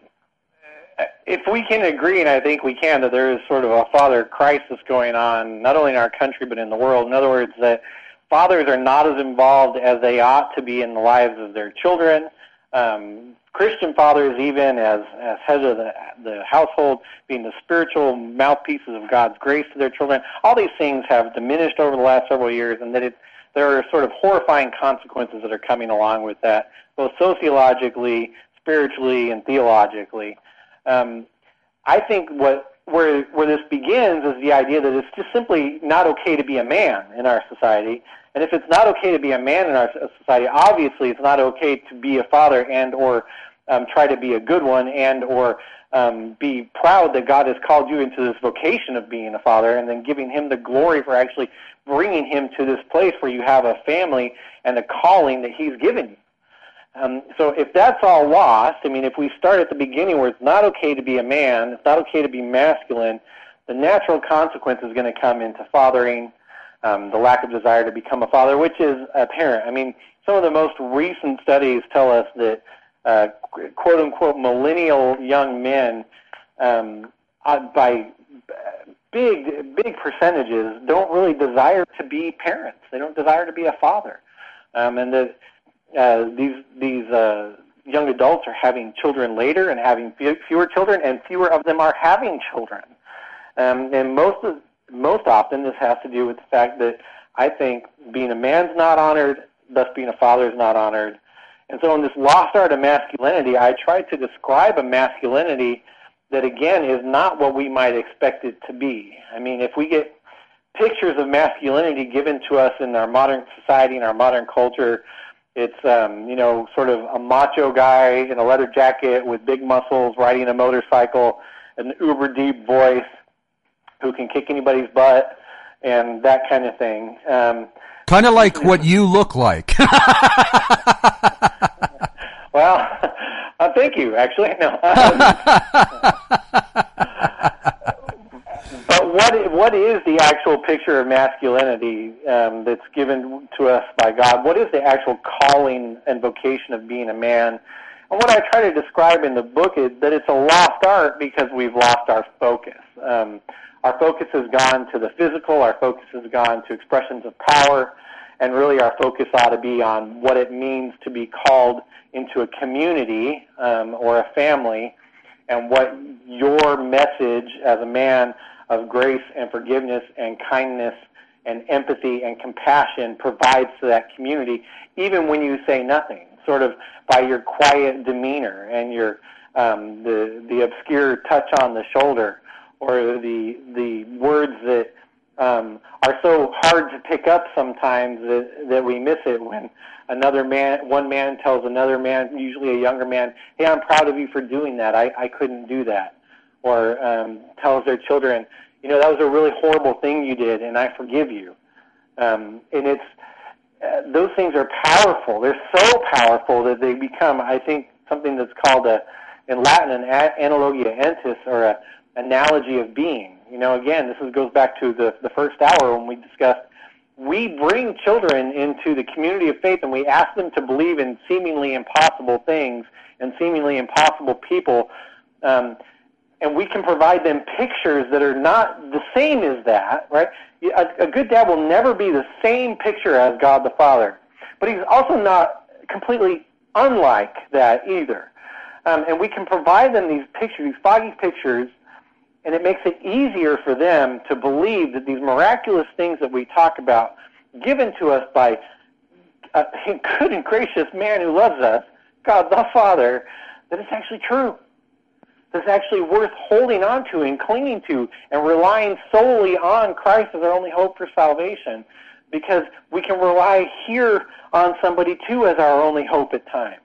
If we can agree, and I think we can, that there is sort of a father crisis going on, not only in our country but in the world. In other words, that fathers are not as involved as they ought to be in the lives of their children. Um, Christian fathers, even as, as heads of the, the household, being the spiritual mouthpieces of God's grace to their children, all these things have diminished over the last several years, and that it, there are sort of horrifying consequences that are coming along with that, both sociologically, spiritually, and theologically. Um, I think what where where this begins is the idea that it's just simply not okay to be a man in our society. And if it's not okay to be a man in our society, obviously it's not okay to be a father and or um, try to be a good one and or um, be proud that God has called you into this vocation of being a father and then giving him the glory for actually bringing him to this place where you have a family and a calling that he's given you. Um, so if that's all lost, I mean, if we start at the beginning where it's not okay to be a man, it's not okay to be masculine, the natural consequence is going to come into fathering, um, the lack of desire to become a father, which is apparent. I mean, some of the most recent studies tell us that, uh, quote-unquote, millennial young men, um, by big, big percentages, don't really desire to be parents. They don't desire to be a father. Um, and that Uh, these these uh, young adults are having children later and having fewer children, and fewer of them are having children. Um, and most of, most often, this has to do with the fact that I think being a man's not honored, thus being a father is not honored. And so, in this lost art of masculinity, I try to describe a masculinity that, again, is not what we might expect it to be. I mean, if we get pictures of masculinity given to us in our modern society, in our modern culture, it's, um, you know, sort of a macho guy in a leather jacket with big muscles riding a motorcycle, an uber-deep voice who can kick anybody's butt, and that kind of thing. Um, kind of like what you look like. Well, uh, thank you, actually. No. But what what is the actual picture of masculinity um, that's given to us by God? What is the actual calling and vocation of being a man? And what I try to describe in the book is that it's a lost art because we've lost our focus. Um, our focus has gone to the physical, our focus has gone to expressions of power, and really our focus ought to be on what it means to be called into a community um, or a family, and what your message as a man of grace and forgiveness and kindness and empathy and compassion provides to that community, even when you say nothing, sort of by your quiet demeanor and your um, the the obscure touch on the shoulder, or the the words that um, are so hard to pick up sometimes that, that we miss it when another man, one man tells another man, usually a younger man, "Hey, I'm proud of you for doing that. I, I couldn't do that." Or um, tells their children, "You know, that was a really horrible thing you did, and I forgive you." Um, and it's uh, those things are powerful. They're so powerful that they become, I think, something that's called a, in Latin, an analogia entis, or a analogy of being. You know, again, this is, goes back to the, the first hour when we discussed, we bring children into the community of faith and we ask them to believe in seemingly impossible things and seemingly impossible people, um, and we can provide them pictures that are not the same as that, right? A, a good dad will never be the same picture as God the Father, but he's also not completely unlike that either. Um, and we can provide them these pictures, these foggy pictures, and it makes it easier for them to believe that these miraculous things that we talk about, given to us by a good and gracious man who loves us, God the Father, that it's actually true. That it's actually worth holding on to and clinging to and relying solely on Christ as our only hope for salvation, because we can rely here on somebody too as our only hope at times.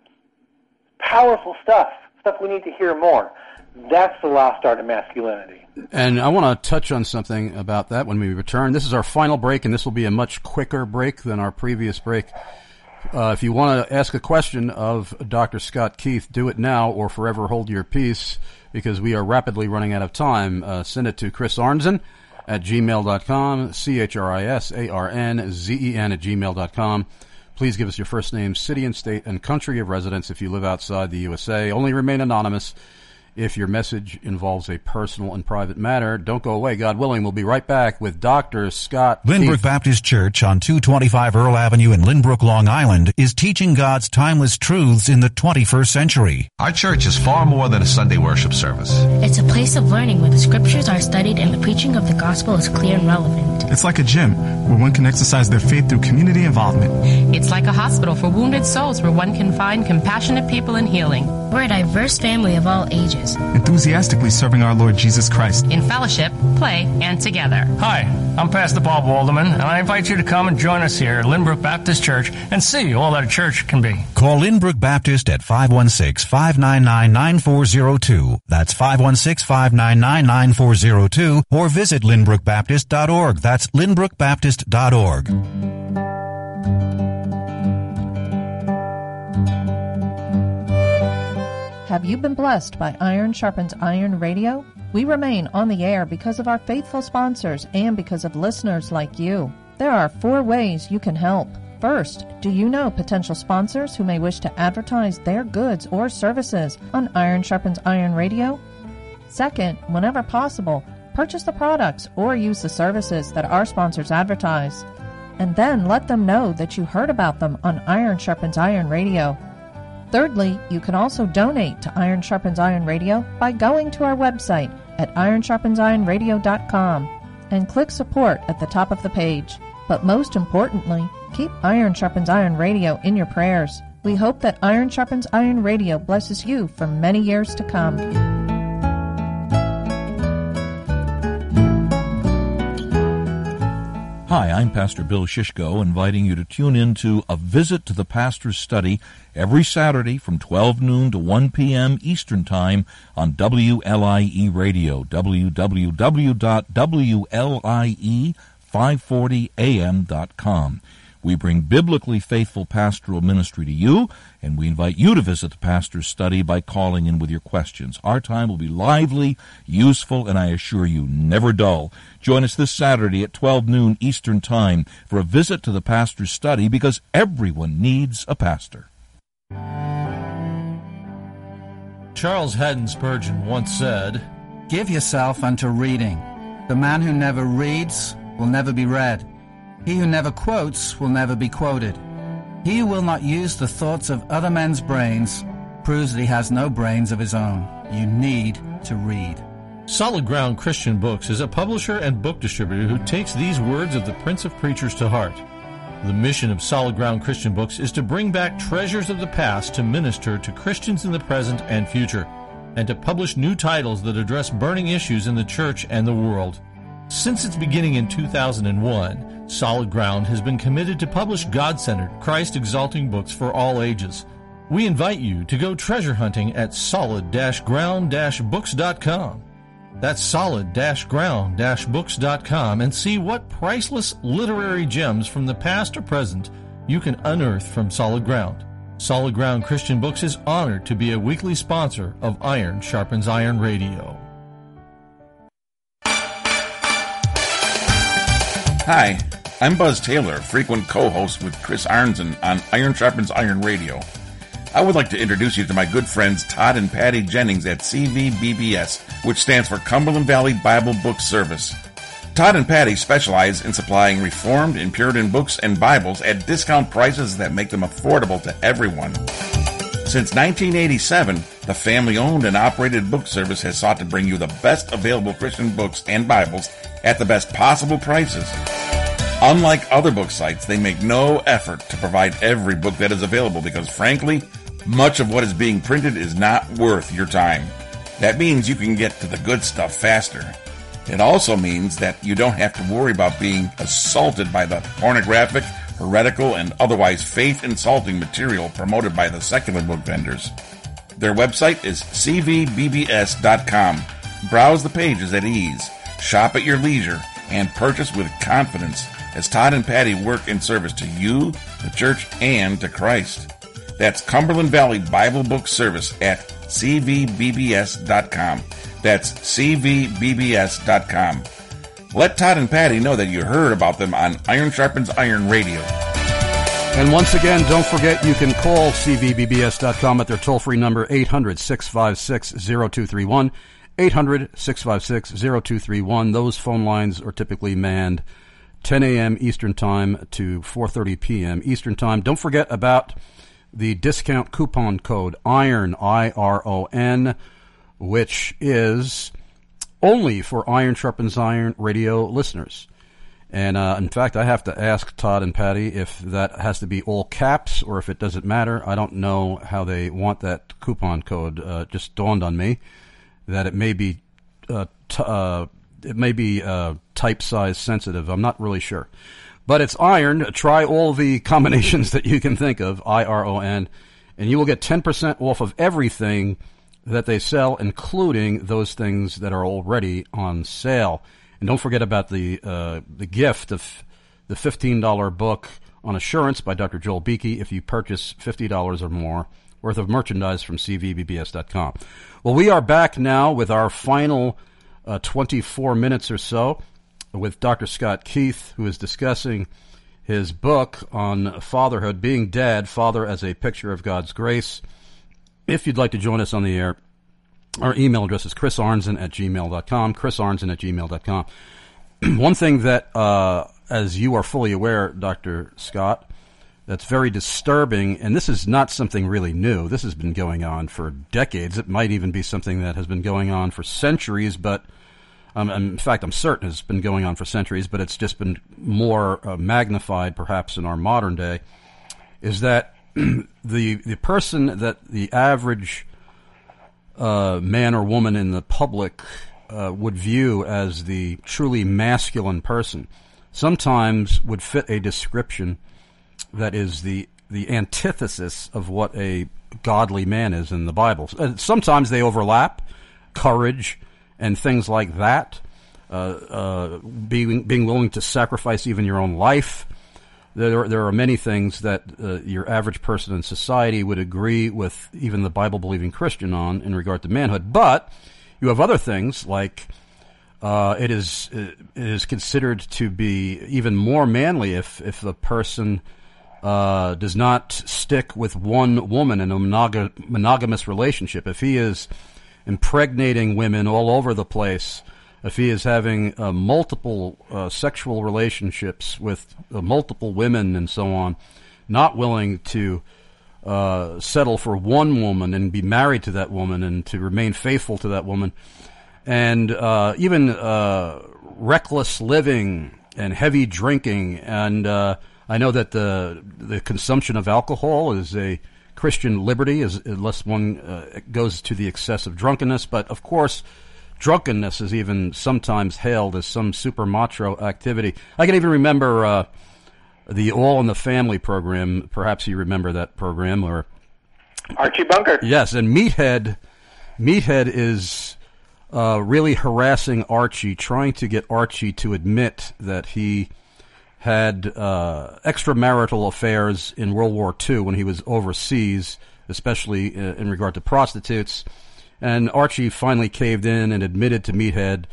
Powerful stuff, stuff we need to hear more. That's the lost art of masculinity. And I want to touch on something about that when we return. This is our final break, and this will be a much quicker break than our previous break. Uh, if you want to ask a question of Doctor Scott Keith, do it now or forever hold your peace, because we are rapidly running out of time. Uh, send it to Chris Arnzen at gmail dot com, C H R I S A R N Z E N at gmail dot com. Please give us your first name, city and state, and country of residence if you live outside the U S A. Only remain anonymous if your message involves a personal and private matter. Don't go away. God willing, we'll be right back with Doctor Scott Lynbrook Keith. Baptist Church on two twenty-five Earl Avenue in Lynbrook, Long Island is teaching God's timeless truths in the twenty-first century. Our church is far more than a Sunday worship service. It's a place of learning where the scriptures are studied and the preaching of the gospel is clear and relevant. It's like a gym where one can exercise their faith through community involvement. It's like a hospital for wounded souls where one can find compassionate people and healing. We're a diverse family of all ages, enthusiastically serving our Lord Jesus Christ in fellowship, play, and together. Hi, I'm Pastor Bob Walderman, and I invite you to come and join us here at Lynbrook Baptist Church and see all that a church can be. Call Lynbrook Baptist at five one six, five nine nine, nine four zero two. That's five one six, five nine nine, nine four zero two, or visit lynbrook baptist dot org. That's lynbrook baptist dot org. Have you been blessed by Iron Sharpens Iron Radio? We remain on the air because of our faithful sponsors and because of listeners like you. There are four ways you can help. First, do you know potential sponsors who may wish to advertise their goods or services on Iron Sharpens Iron Radio? Second, whenever possible, purchase the products or use the services that our sponsors advertise. And then let them know that you heard about them on Iron Sharpens Iron Radio. Thirdly, you can also donate to Iron Sharpens Iron Radio by going to our website at iron sharpens iron radio dot com and click support at the top of the page. But most importantly, keep Iron Sharpens Iron Radio in your prayers. We hope that Iron Sharpens Iron Radio blesses you for many years to come. Hi, I'm Pastor Bill Shishko, inviting you to tune in to A Visit to the Pastor's Study every Saturday from twelve noon to one p.m. Eastern Time on W L I E Radio, w w w dot w l i e five forty a m dot com. We bring biblically faithful pastoral ministry to you, and we invite you to visit the Pastor's Study by calling in with your questions. Our time will be lively, useful, and I assure you, never dull. Join us this Saturday at twelve noon Eastern Time for a visit to the Pastor's Study, because everyone needs a pastor. Charles Haddon Spurgeon once said, "Give yourself unto reading. The man who never reads will never be read. He who never quotes will never be quoted. He who will not use the thoughts of other men's brains proves that he has no brains of his own. You need to read." Solid Ground Christian Books is a publisher and book distributor who takes these words of the Prince of Preachers to heart. The mission of Solid Ground Christian Books is to bring back treasures of the past to minister to Christians in the present and future, and to publish new titles that address burning issues in the church and the world. Since its beginning in two thousand one, Solid Ground has been committed to publish God-centered, Christ-exalting books for all ages. We invite you to go treasure hunting at solid ground books dot com. That's solid ground books dot com, and see what priceless literary gems from the past or present you can unearth from Solid Ground. Solid Ground Christian Books is honored to be a weekly sponsor of Iron Sharpens Iron Radio. Hi, I'm Buzz Taylor, frequent co-host with Chris Arnzen on Iron Sharpens Iron Radio. I would like to introduce you to my good friends Todd and Patty Jennings at C V B B S, which stands for Cumberland Valley Bible Book Service. Todd and Patty specialize in supplying Reformed and Puritan books and Bibles at discount prices that make them affordable to everyone. Since nineteen eighty-seven, the family-owned and operated book service has sought to bring you the best available Christian books and Bibles at the best possible prices. Unlike other book sites, they make no effort to provide every book that is available because, frankly, much of what is being printed is not worth your time. That means you can get to the good stuff faster. It also means that you don't have to worry about being assaulted by the pornographic, heretical, and otherwise faith-insulting material promoted by the secular book vendors. Their website is c v b b s dot com. Browse the pages at ease, shop at your leisure, and purchase with confidence as Todd and Patty work in service to you, the church, and to Christ. That's Cumberland Valley Bible Book Service at c v b b s dot com. That's c v b b s dot com. Let Todd and Patty know that you heard about them on Iron Sharpens Iron Radio. And once again, don't forget you can call c v b b s dot com at their toll-free number eight hundred, six five six, zero two three one, eight hundred, six five six, zero two three one. Those phone lines are typically manned ten a.m. Eastern Time to four thirty p.m. Eastern Time. Don't forget about the discount coupon code IRON, I R O N, which is only for Iron Sharpens Iron radio listeners. And, uh, in fact, I have to ask Todd and Patty if that has to be all caps or if it doesn't matter. I don't know how they want that coupon code. Uh, just dawned on me that it may be uh, t- uh, it may be uh, type size sensitive. I'm not really sure. But it's iron. Try all the combinations that you can think of, I R O N, and you will get ten percent off of everything that they sell, including those things that are already on sale. And don't forget about the uh, the gift of the fifteen dollars book on Assurance by Doctor Joel Beakey if you purchase fifty dollars or more worth of merchandise from c v b b s dot com. Well, we are back now with our final uh, twenty-four minutes or so with Doctor Scott Keith, who is discussing his book on fatherhood, Being Dad, Father as a Picture of God's Grace. If you'd like to join us on the air, our email address is chris arnzen at gmail dot com, chris arnzen at gmail dot com. One thing that, uh, as you are fully aware, Doctor Scott, that's very disturbing, and this is not something really new. This has been going on for decades. It might even be something that has been going on for centuries, but um, in fact, I'm certain it's been going on for centuries, but it's just been more uh, magnified perhaps in our modern day, is that the the person that the average uh, man or woman in the public uh, would view as the truly masculine person sometimes would fit a description that is the the antithesis of what a godly man is in the Bible. Sometimes they overlap, courage and things like that, uh, uh, being being willing to sacrifice even your own life. There, there are many things that uh, your average person in society would agree with even the Bible-believing Christian on in regard to manhood. But you have other things like uh, it is it is considered to be even more manly if if the person uh, does not stick with one woman in a monog- monogamous relationship. If he is impregnating women all over the place, if he is having uh, multiple uh, sexual relationships with uh, multiple women and so on, not willing to uh, settle for one woman and be married to that woman and to remain faithful to that woman, and uh, even uh, reckless living and heavy drinking. And uh, I know that the the consumption of alcohol is a Christian liberty, is, unless one uh, goes to the excess of drunkenness. But of course, drunkenness is even sometimes hailed as some super macho activity. I can even remember uh, the All in the Family program. Perhaps you remember that program, or Archie Bunker. Yes, and Meathead, Meathead is uh, really harassing Archie, trying to get Archie to admit that he had uh, extramarital affairs in World War Two when he was overseas, especially in, in regard to prostitutes. And Archie finally caved in and admitted to Meathead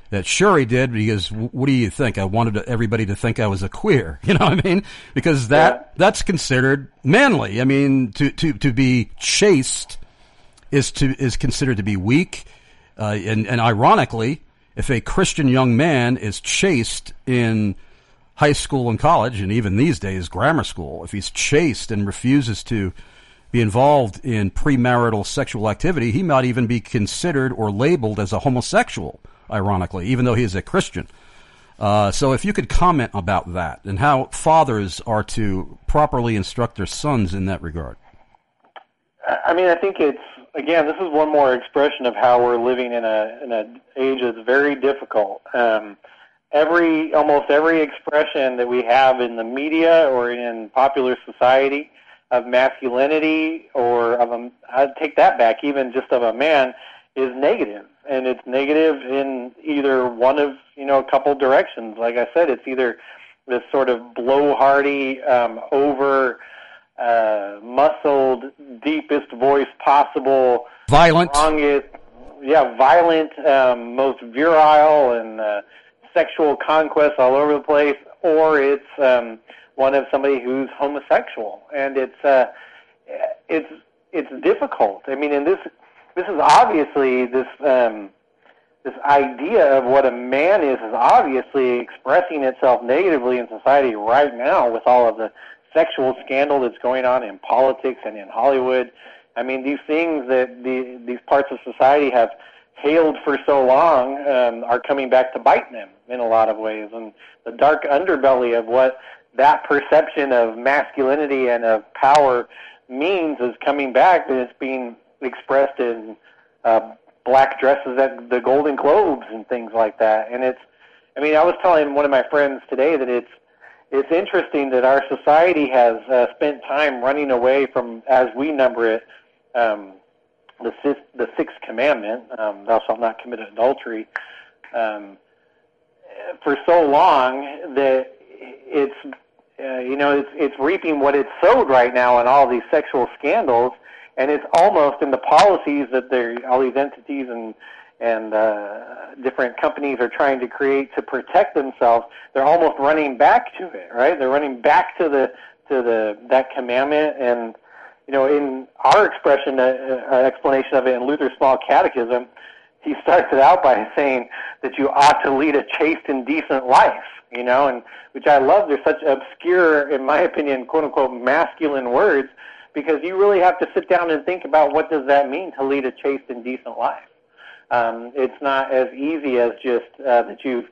that sure he did, because what do you think? I wanted everybody to think I was a queer. You know what I mean? Because that yeah. that's considered manly. I mean, to, to, to be chaste is to is considered to be weak. Uh, and, and ironically, if a Christian young man is chaste in high school and college, and even these days grammar school, if he's chaste and refuses to be involved in premarital sexual activity, he might even be considered or labeled as a homosexual, ironically, even though he is a Christian. Uh, so if you could comment about that and how fathers are to properly instruct their sons in that regard. I mean, I think it's, again, this is one more expression of how we're living in a in an age that's very difficult. Um, every, almost every expression that we have in the media or in popular society of masculinity or of a, I'd take that back, even just of a man, is negative. And it's negative in either one of, you know, a couple directions. Like I said, it's either this sort of blowhardy, um, over, uh, muscled, deepest voice possible. Violent. Strongest, yeah, violent, um, most virile and uh, sexual conquest all over the place. Or it's um, one of somebody who's homosexual. And it's, uh, it's, it's difficult. I mean, in this... This is obviously, this um, this idea of what a man is is obviously expressing itself negatively in society right now with all of the sexual scandal that's going on in politics and in Hollywood. I mean, these things that the, these parts of society have hailed for so long um, are coming back to bite them in a lot of ways. And the dark underbelly of what that perception of masculinity and of power means is coming back, and it's being expressed in uh, black dresses at the Golden Globes and things like that. And it's, I mean, I was telling one of my friends today that it's it's interesting that our society has uh, spent time running away from, as we number it, um, the sixth, the sixth commandment, um, thou shalt not commit adultery, um, for so long that it's, uh, you know, it's, it's reaping what it's sowed right now in all these sexual scandals. And it's almost in the policies that they're, all these entities and and uh, different companies are trying to create to protect themselves. They're almost running back to it, right? They're running back to the to the that commandment. And you know, in our expression, uh, uh, explanation of it in Luther's Small Catechism, he starts it out by saying that you ought to lead a chaste and decent life. You know, and which I love. They're such obscure, in my opinion, quote unquote, masculine words. Because you really have to sit down and think about what does that mean to lead a chaste and decent life. Um, it's not as easy as just uh, that you've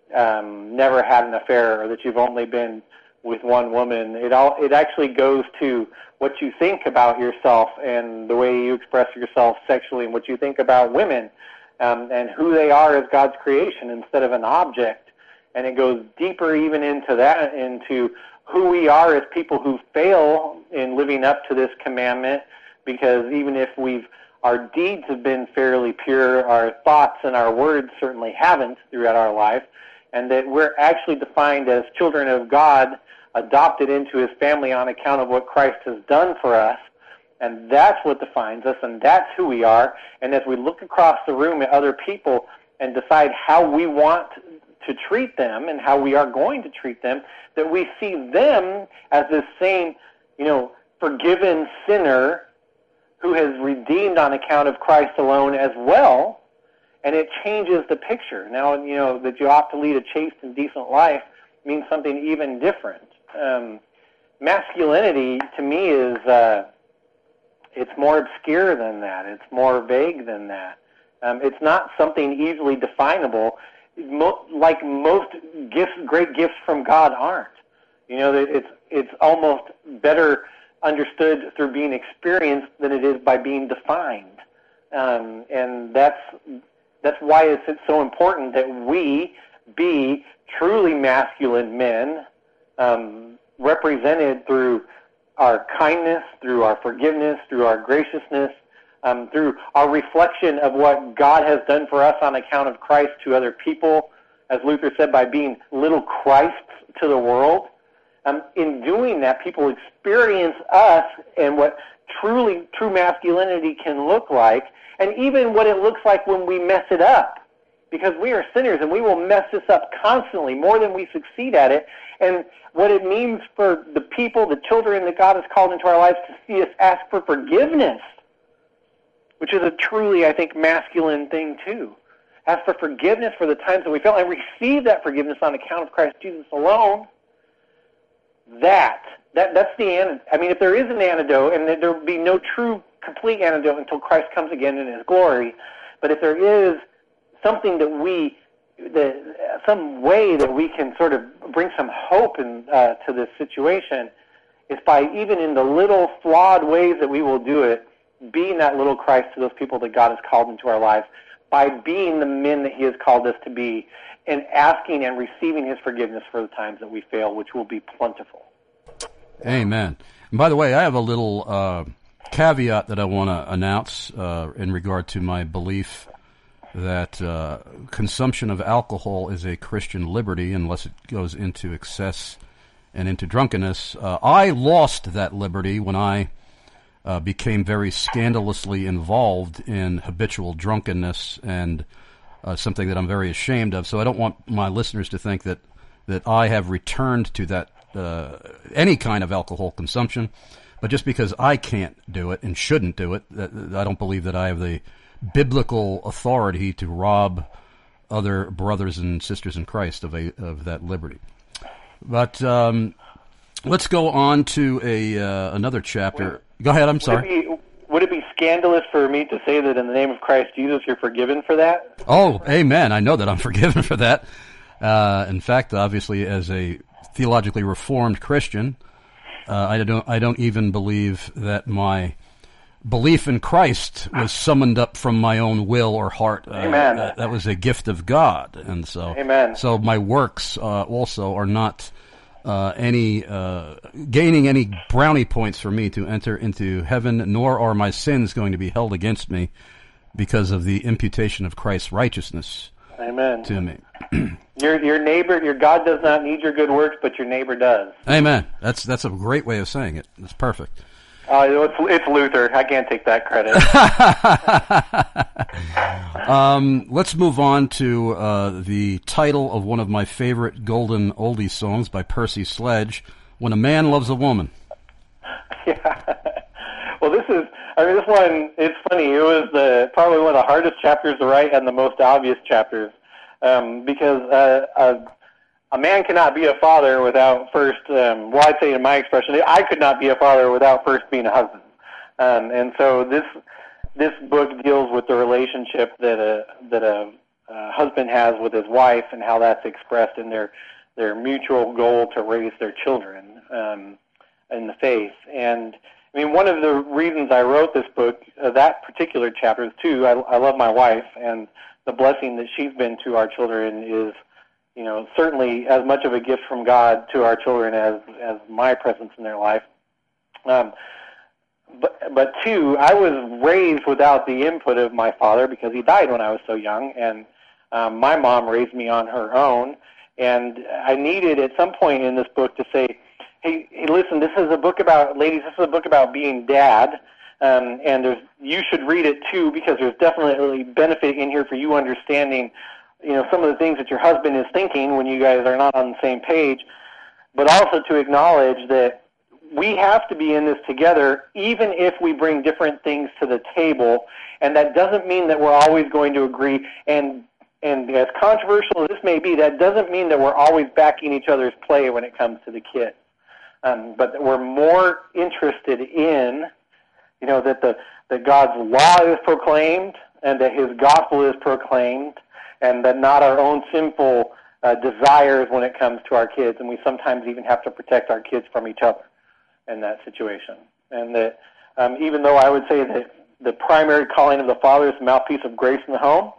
um, never had an affair or that you've only been with one woman. It all it actually goes to what you think about yourself and the way you express yourself sexually and what you think about women um, and who they are as God's creation instead of an object. And it goes deeper even into that, into who we are as people who fail in living up to this commandment, because even if we've our deeds have been fairly pure, our thoughts and our words certainly haven't throughout our life, and that we're actually defined as children of God, adopted into his family on account of what Christ has done for us, and that's what defines us, and that's who we are. And as we look across the room at other people and decide how we want to treat them and how we are going to treat them, that we see them as this same, you know, forgiven sinner who has redeemed on account of Christ alone as well, and it changes the picture. Now, you know, that you ought to lead a chaste and decent life means something even different. Um, masculinity, to me, is, uh, it's more obscure than that. It's more vague than that. Um, it's not something easily definable, Mo- like most gifts, great gifts from God aren't. You know, it's it's almost better understood through being experienced than it is by being defined, um, and that's that's why it's, it's so important that we be truly masculine men, um, represented through our kindness, through our forgiveness, through our graciousness. Um, through our reflection of what God has done for us on account of Christ to other people, as Luther said, by being little Christs to the world. Um, in doing that, people experience us and what truly true masculinity can look like, and even what it looks like when we mess it up. because we are sinners and we will mess this up constantly, more than we succeed at it. And what it means for the people, the children that God has called into our lives to see us ask for forgiveness, which is a truly, I think, masculine thing too. Ask for forgiveness for the times that we fail and receive that forgiveness on account of Christ Jesus alone. That, that that's the antidote. I mean, if there is an antidote, and there will be no true, complete antidote until Christ comes again in His glory, but if there is something that we, that, some way that we can sort of bring some hope in, uh, to this situation, is by even in the little flawed ways that we will do it, being that little Christ to those people that God has called into our lives, by being the men that He has called us to be, and asking and receiving His forgiveness for the times that we fail, which will be plentiful. Amen. And by the way, I have a little uh, caveat that I want to announce uh, in regard to my belief that uh, consumption of alcohol is a Christian liberty unless it goes into excess and into drunkenness. Uh, I lost that liberty when I uh, became very scandalously involved in habitual drunkenness, and uh, something that I'm very ashamed of. So I don't want my listeners to think that, that I have returned to that uh, any kind of alcohol consumption. But just because I can't do it and shouldn't do it, that, I don't believe that I have the biblical authority to rob other brothers and sisters in Christ of a of that liberty. But um, let's go on to a uh, another chapter. Go ahead. I'm sorry. Would it, be, would it be scandalous for me to say that in the name of Christ Jesus you're forgiven for that? Oh, amen. I know that I'm forgiven for that. Uh, in fact, obviously, as a theologically reformed Christian, uh, I don't I don't even believe that my belief in Christ was summoned up from my own will or heart. Uh, Amen. That, that was a gift of God, and so Amen. So my works uh, also are not uh, any uh, gaining any brownie points for me to enter into heaven, nor are my sins going to be held against me because of the imputation of Christ's righteousness. Amen. To me. Your your neighbor, your God does not need your good works, but your neighbor does. Amen. That's that's a great way of saying it. That's perfect. Uh, it's, it's Luther. I can't take that credit. um, let's move on to uh, the title of one of my favorite golden oldie songs by Percy Sledge, When a Man Loves a Woman. Yeah. Well, this is, I mean, this one, it's funny. It was the probably one of the hardest chapters to write and the most obvious chapters, um, because uh, a, a man cannot be a father without first, um, well, I'd say in my expression, I could not be a father without first being a husband. Um, and so this this book deals with the relationship that a that a, a husband has with his wife and how that's expressed in their their mutual goal to raise their children um, in the faith. And I mean, one of the reasons I wrote this book, uh, that particular chapter, too, I, I love my wife, and the blessing that she's been to our children is, you know, certainly as much of a gift from God to our children as as my presence in their life. Um, but, but two, I was raised without the input of my father because he died when I was so young, and um, my mom raised me on her own, and I needed at some point in this book to say, Hey, hey, listen, this is a book about, ladies, this is a book about being dad, um, and there's, you should read it too because there's definitely benefit in here for you understanding, you know, some of the things that your husband is thinking when you guys are not on the same page, but also to acknowledge that we have to be in this together even if we bring different things to the table, and that doesn't mean that we're always going to agree, and and as controversial as this may be, that doesn't mean that we're always backing each other's play when it comes to the kids. Um, but that we're more interested in, you know, that the that God's law is proclaimed and that His gospel is proclaimed, and that not our own sinful uh, desires when it comes to our kids, and we sometimes even have to protect our kids from each other in that situation. And that um, even though I would say that the primary calling of the father is the mouthpiece of grace in the home,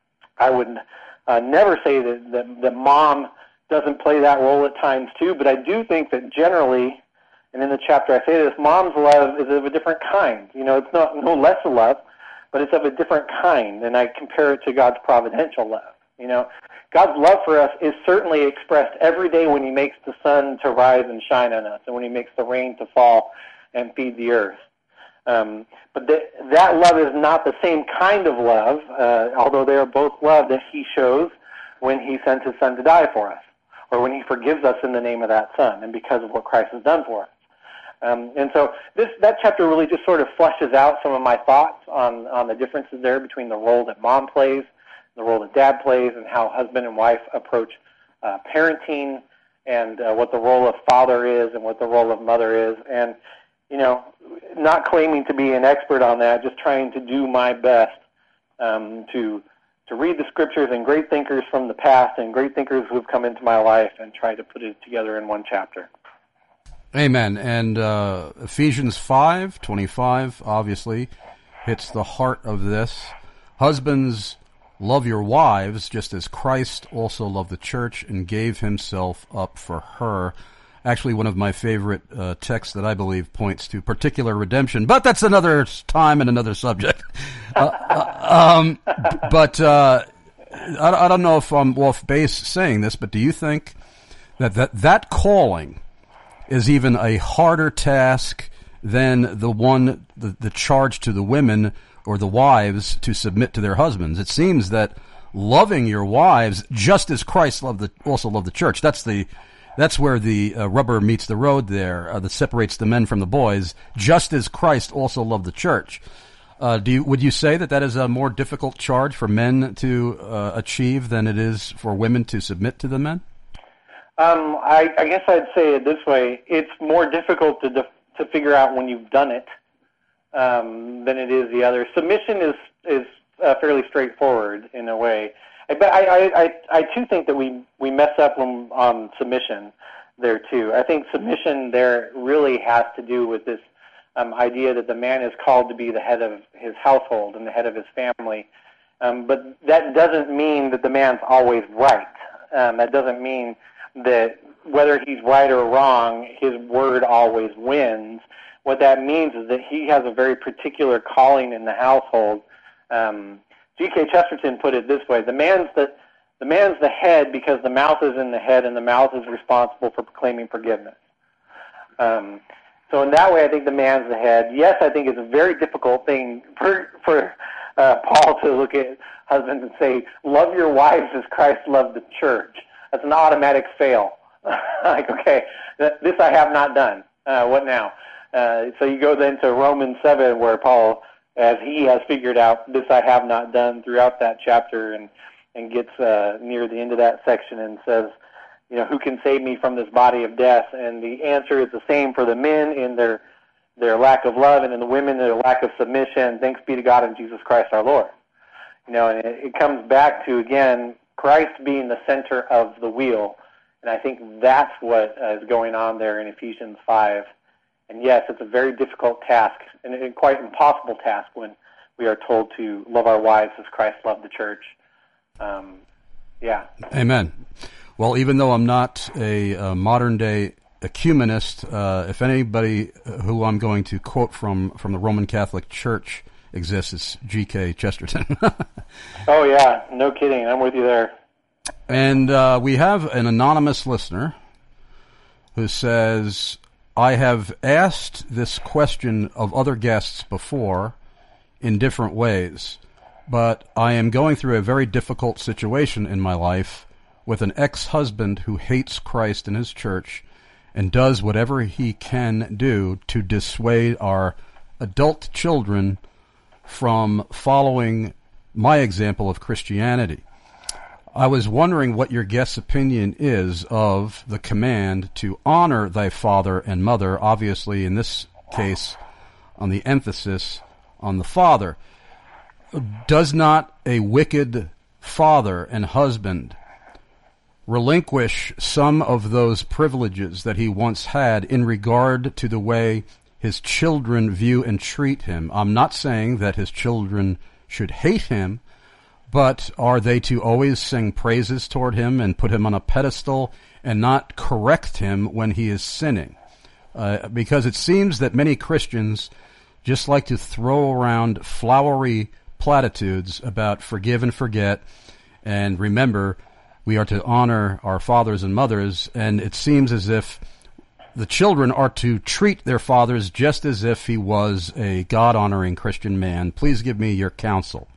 I would uh, never say that, that that mom doesn't play that role at times too, but I do think that generally, and in the chapter I say this, mom's love is of a different kind. You know, it's not no less a love, but it's of a different kind, and I compare it to God's providential love. You know, God's love for us is certainly expressed every day when He makes the sun to rise and shine on us, and when He makes the rain to fall and feed the earth. Um, but th- that love is not the same kind of love, uh, although they are both love that he shows when he sends his son to die for us, or when he forgives us in the name of that son and because of what Christ has done for us. Um, and so this that chapter really just sort of fleshes out some of my thoughts on, on the differences there between the role that mom plays, the role that dad plays, and how husband and wife approach uh, parenting, and uh, what the role of father is and what the role of mother is. And, you know, not claiming to be an expert on that, just trying to do my best um, to to read the scriptures and great thinkers from the past and great thinkers who have come into my life and try to put it together in one chapter. Amen. And uh, Ephesians five twenty-five obviously hits the heart of this. Husbands, love your wives, just as Christ also loved the church and gave himself up for her. Actually, one of my favorite uh, texts that I believe points to particular redemption, but that's another time and another subject. uh, uh, um, but uh, I, I don't know if I'm off base saying this, but do you think that that, that calling is even a harder task than the one, the, the charge to the women or the wives to submit to their husbands? It seems that loving your wives just as Christ loved the, also loved the church. That's the, that's where the uh, rubber meets the road there, uh, that separates the men from the boys, just as Christ also loved the church. Uh, do you, would you say that that is a more difficult charge for men to uh, achieve than it is for women to submit to the men? Um, I, I guess I'd say it this way. It's more difficult to def- to figure out when you've done it um, than it is the other. Submission is is uh, fairly straightforward in a way. But I, I, I, I too think that we, we mess up when, on submission there too. I think submission there really has to do with this um, idea that the man is called to be the head of his household and the head of his family. Um, but that doesn't mean that the man's always right. Um, that doesn't mean that whether he's right or wrong, his word always wins. What that means is that he has a very particular calling in the household. Um, G K Chesterton put it this way: the man's the the man's the head because the mouth is in the head, and the mouth is responsible for proclaiming forgiveness. Um, so in that way, I think the man's the head. Yes, I think it's a very difficult thing for for uh, Paul to look at husbands and say, "Love your wives as Christ loved the church." That's an automatic fail. Like, okay, this I have not done. Uh, what now? Uh, so you go then to Romans seven, where Paul, as he has figured out, this I have not done throughout that chapter, and, and gets uh, near the end of that section and says, you know, who can save me from this body of death? And the answer is the same for the men in their their lack of love, and in the women their lack of submission. Thanks be to God in Jesus Christ our Lord. You know, and it, it comes back to, again, Christ being the center of the wheel. And I think that's what is going on there in Ephesians five. And yes, it's a very difficult task, and a quite impossible task when we are told to love our wives as Christ loved the church. Um, yeah. Amen. Well, even though I'm not a, a modern-day ecumenist, uh, if anybody who I'm going to quote from, from the Roman Catholic Church exists, it's G K Chesterton. Oh, yeah. No kidding. I'm with you there. And uh, we have an anonymous listener who says, I have asked this question of other guests before in different ways, but I am going through a very difficult situation in my life with an ex-husband who hates Christ and his church and does whatever he can do to dissuade our adult children from following my example of Christianity. I was wondering what your guest's opinion is of the command to honor thy father and mother, obviously in this case on the emphasis on the father. Does not a wicked father and husband relinquish some of those privileges that he once had in regard to the way his children view and treat him? I'm not saying that his children should hate him, but are they to always sing praises toward him and put him on a pedestal and not correct him when he is sinning? Uh, because it seems that many Christians just like to throw around flowery platitudes about forgive and forget, and remember, we are to honor our fathers and mothers, and it seems as if the children are to treat their fathers just as if he was a God-honoring Christian man. Please give me your counsel.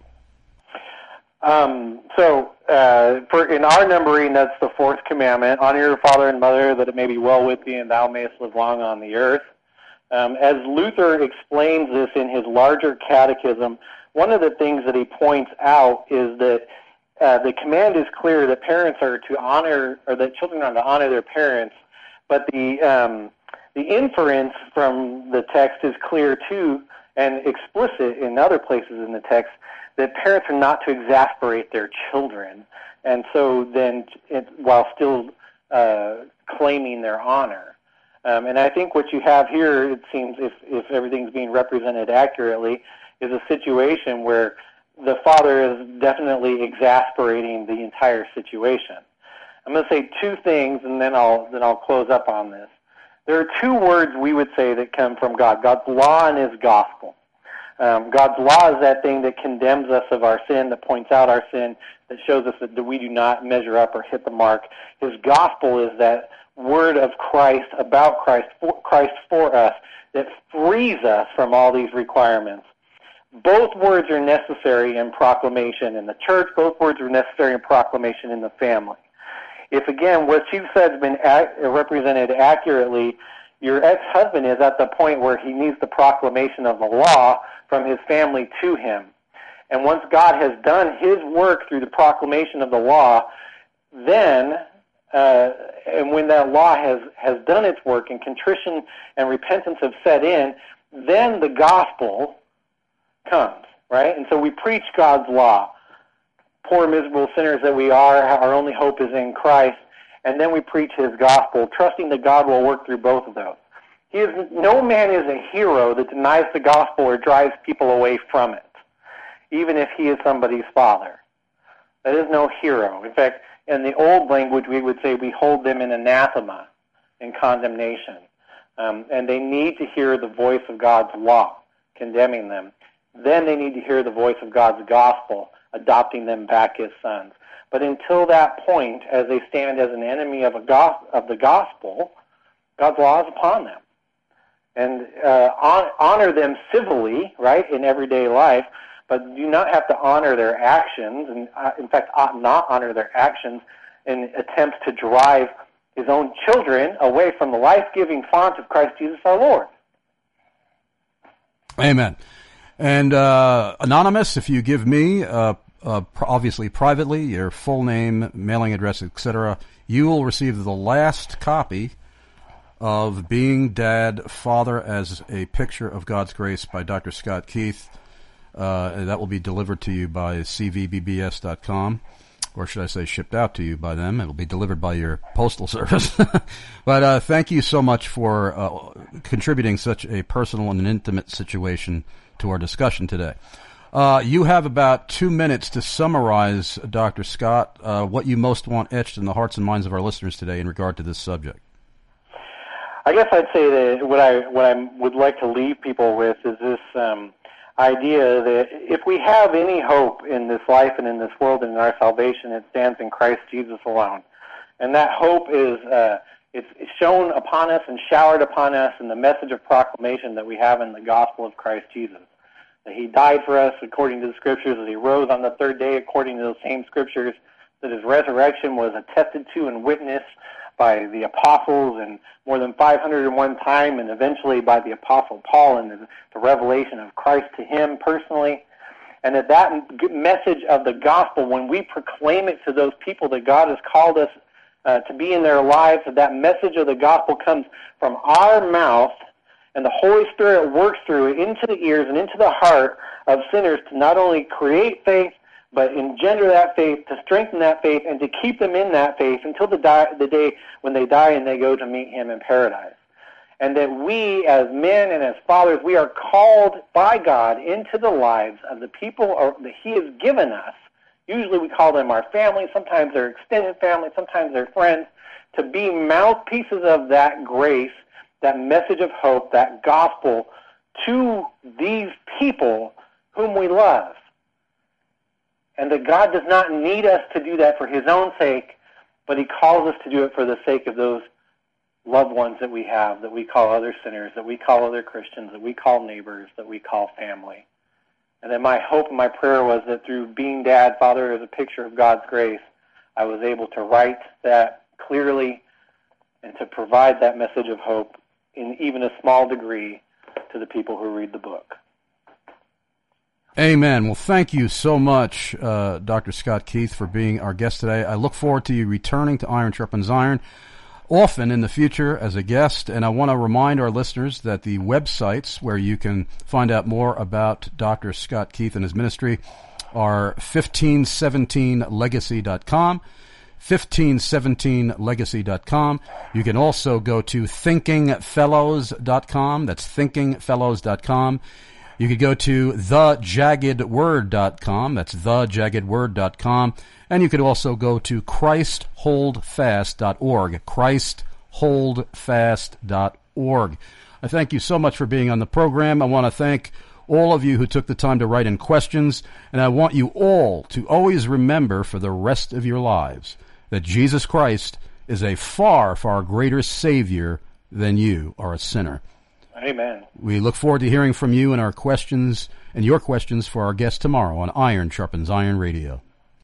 Um, so, uh, for in our numbering, that's the fourth commandment: honor your father and mother, that it may be well with thee, and thou mayest live long on the earth. Um, as Luther explains this in his larger catechism, one of the things that he points out is that uh, the command is clear that parents are to honor, or that children are to honor their parents, but the um, the inference from the text is clear too, and explicit in other places in the text, that parents are not to exasperate their children, and so then, it, while still uh, claiming their honor. Um, and I think what you have here, it seems, if, if everything's being represented accurately, is a situation where the father is definitely exasperating the entire situation. I'm going to say two things, and then I'll then I'll close up on this. There are two words we would say that come from God: God's law and His gospel. Um, God's law is that thing that condemns us of our sin, that points out our sin, that shows us that we do not measure up or hit the mark. His gospel is that word of Christ, about Christ, for Christ for us, that frees us from all these requirements. Both words are necessary in proclamation in the church. Both words are necessary in proclamation in the family. If, again, what you've said has been ac- represented accurately, your ex-husband is at the point where he needs the proclamation of the law from his family to him. And once God has done His work through the proclamation of the law, then, uh, and when that law has, has done its work and contrition and repentance have set in, then the gospel comes, right? And so we preach God's law. Poor, miserable sinners that we are, our only hope is in Christ. And then we preach His gospel, trusting that God will work through both of those. He is, no man is a hero that denies the gospel or drives people away from it, even if he is somebody's father. That is no hero. In fact, in the old language, we would say we hold them in anathema, in condemnation. Um, and they need to hear the voice of God's law, condemning them. Then they need to hear the voice of God's gospel, adopting them back as sons. But until that point, as they stand as an enemy of, a go- of the gospel, God's law is upon them. And uh, on- honor them civilly, right, in everyday life, but do not have to honor their actions, and uh, in fact ought not honor their actions in attempts to drive his own children away from the life-giving font of Christ Jesus our Lord. Amen. And uh, Anonymous, if you give me, uh, uh, obviously privately, your full name, mailing address, et cetera, you will receive the last copy of Being Dad, Father as a Picture of God's Grace by Doctor Scott Keith. Uh, that will be delivered to you by c v b b s dot com, or should I say shipped out to you by them. It will be delivered by your postal service. But uh, thank you so much for uh, contributing such a personal and an intimate situation to our discussion today. Uh, you have about two minutes to summarize, Doctor Scott, uh, what you most want etched in the hearts and minds of our listeners today in regard to this subject. I guess I'd say that what I what I would like to leave people with is this um, idea that if we have any hope in this life and in this world and in our salvation, it stands in Christ Jesus alone. And that hope is uh, it's shown upon us and showered upon us in the message of proclamation that we have in the gospel of Christ Jesus. That He died for us according to the Scriptures, that He rose on the third day according to those same Scriptures, that His resurrection was attested to and witnessed by the apostles and more than five hundred one time, and eventually by the apostle Paul in the, the revelation of Christ to him personally. And that that message of the gospel, when we proclaim it to those people that God has called us uh, to be in their lives, that that message of the gospel comes from our mouth, and the Holy Spirit works through it into the ears and into the heart of sinners to not only create faith, but engender that faith, to strengthen that faith, and to keep them in that faith until the, die, the day when they die and they go to meet Him in paradise. And that we, as men and as fathers, we are called by God into the lives of the people that He has given us. Usually we call them our family, sometimes they're extended family, sometimes they're friends, to be mouthpieces of that grace, that message of hope, that gospel to these people whom we love. And that God does not need us to do that for His own sake, but He calls us to do it for the sake of those loved ones that we have, that we call other sinners, that we call other Christians, that we call neighbors, that we call family. And then my hope and my prayer was that through being Dad, Father, as a picture of God's grace, I was able to write that clearly and to provide that message of hope in even a small degree to the people who read the book. Amen. Well, thank you so much, uh, Doctor Scott Keith, for being our guest today. I look forward to you returning to Iron Sharpens Iron often in the future as a guest, and I want to remind our listeners that the websites where you can find out more about Doctor Scott Keith and his ministry are fifteen seventeen legacy dot com, fifteen seventeen legacy dot com. You can also go to thinking fellows dot com. That's thinking fellows dot com. You could go to the jagged word dot com. That's the jagged word dot com. And you could also go to christ hold fast dot org, christ hold fast dot org. I thank you so much for being on the program. I want to thank all of you who took the time to write in questions, and I want you all to always remember for the rest of your lives that Jesus Christ is a far, far greater Savior than you are a sinner. Amen. We look forward to hearing from you and our questions and your questions for our guest tomorrow on Iron Sharpens Iron Radio.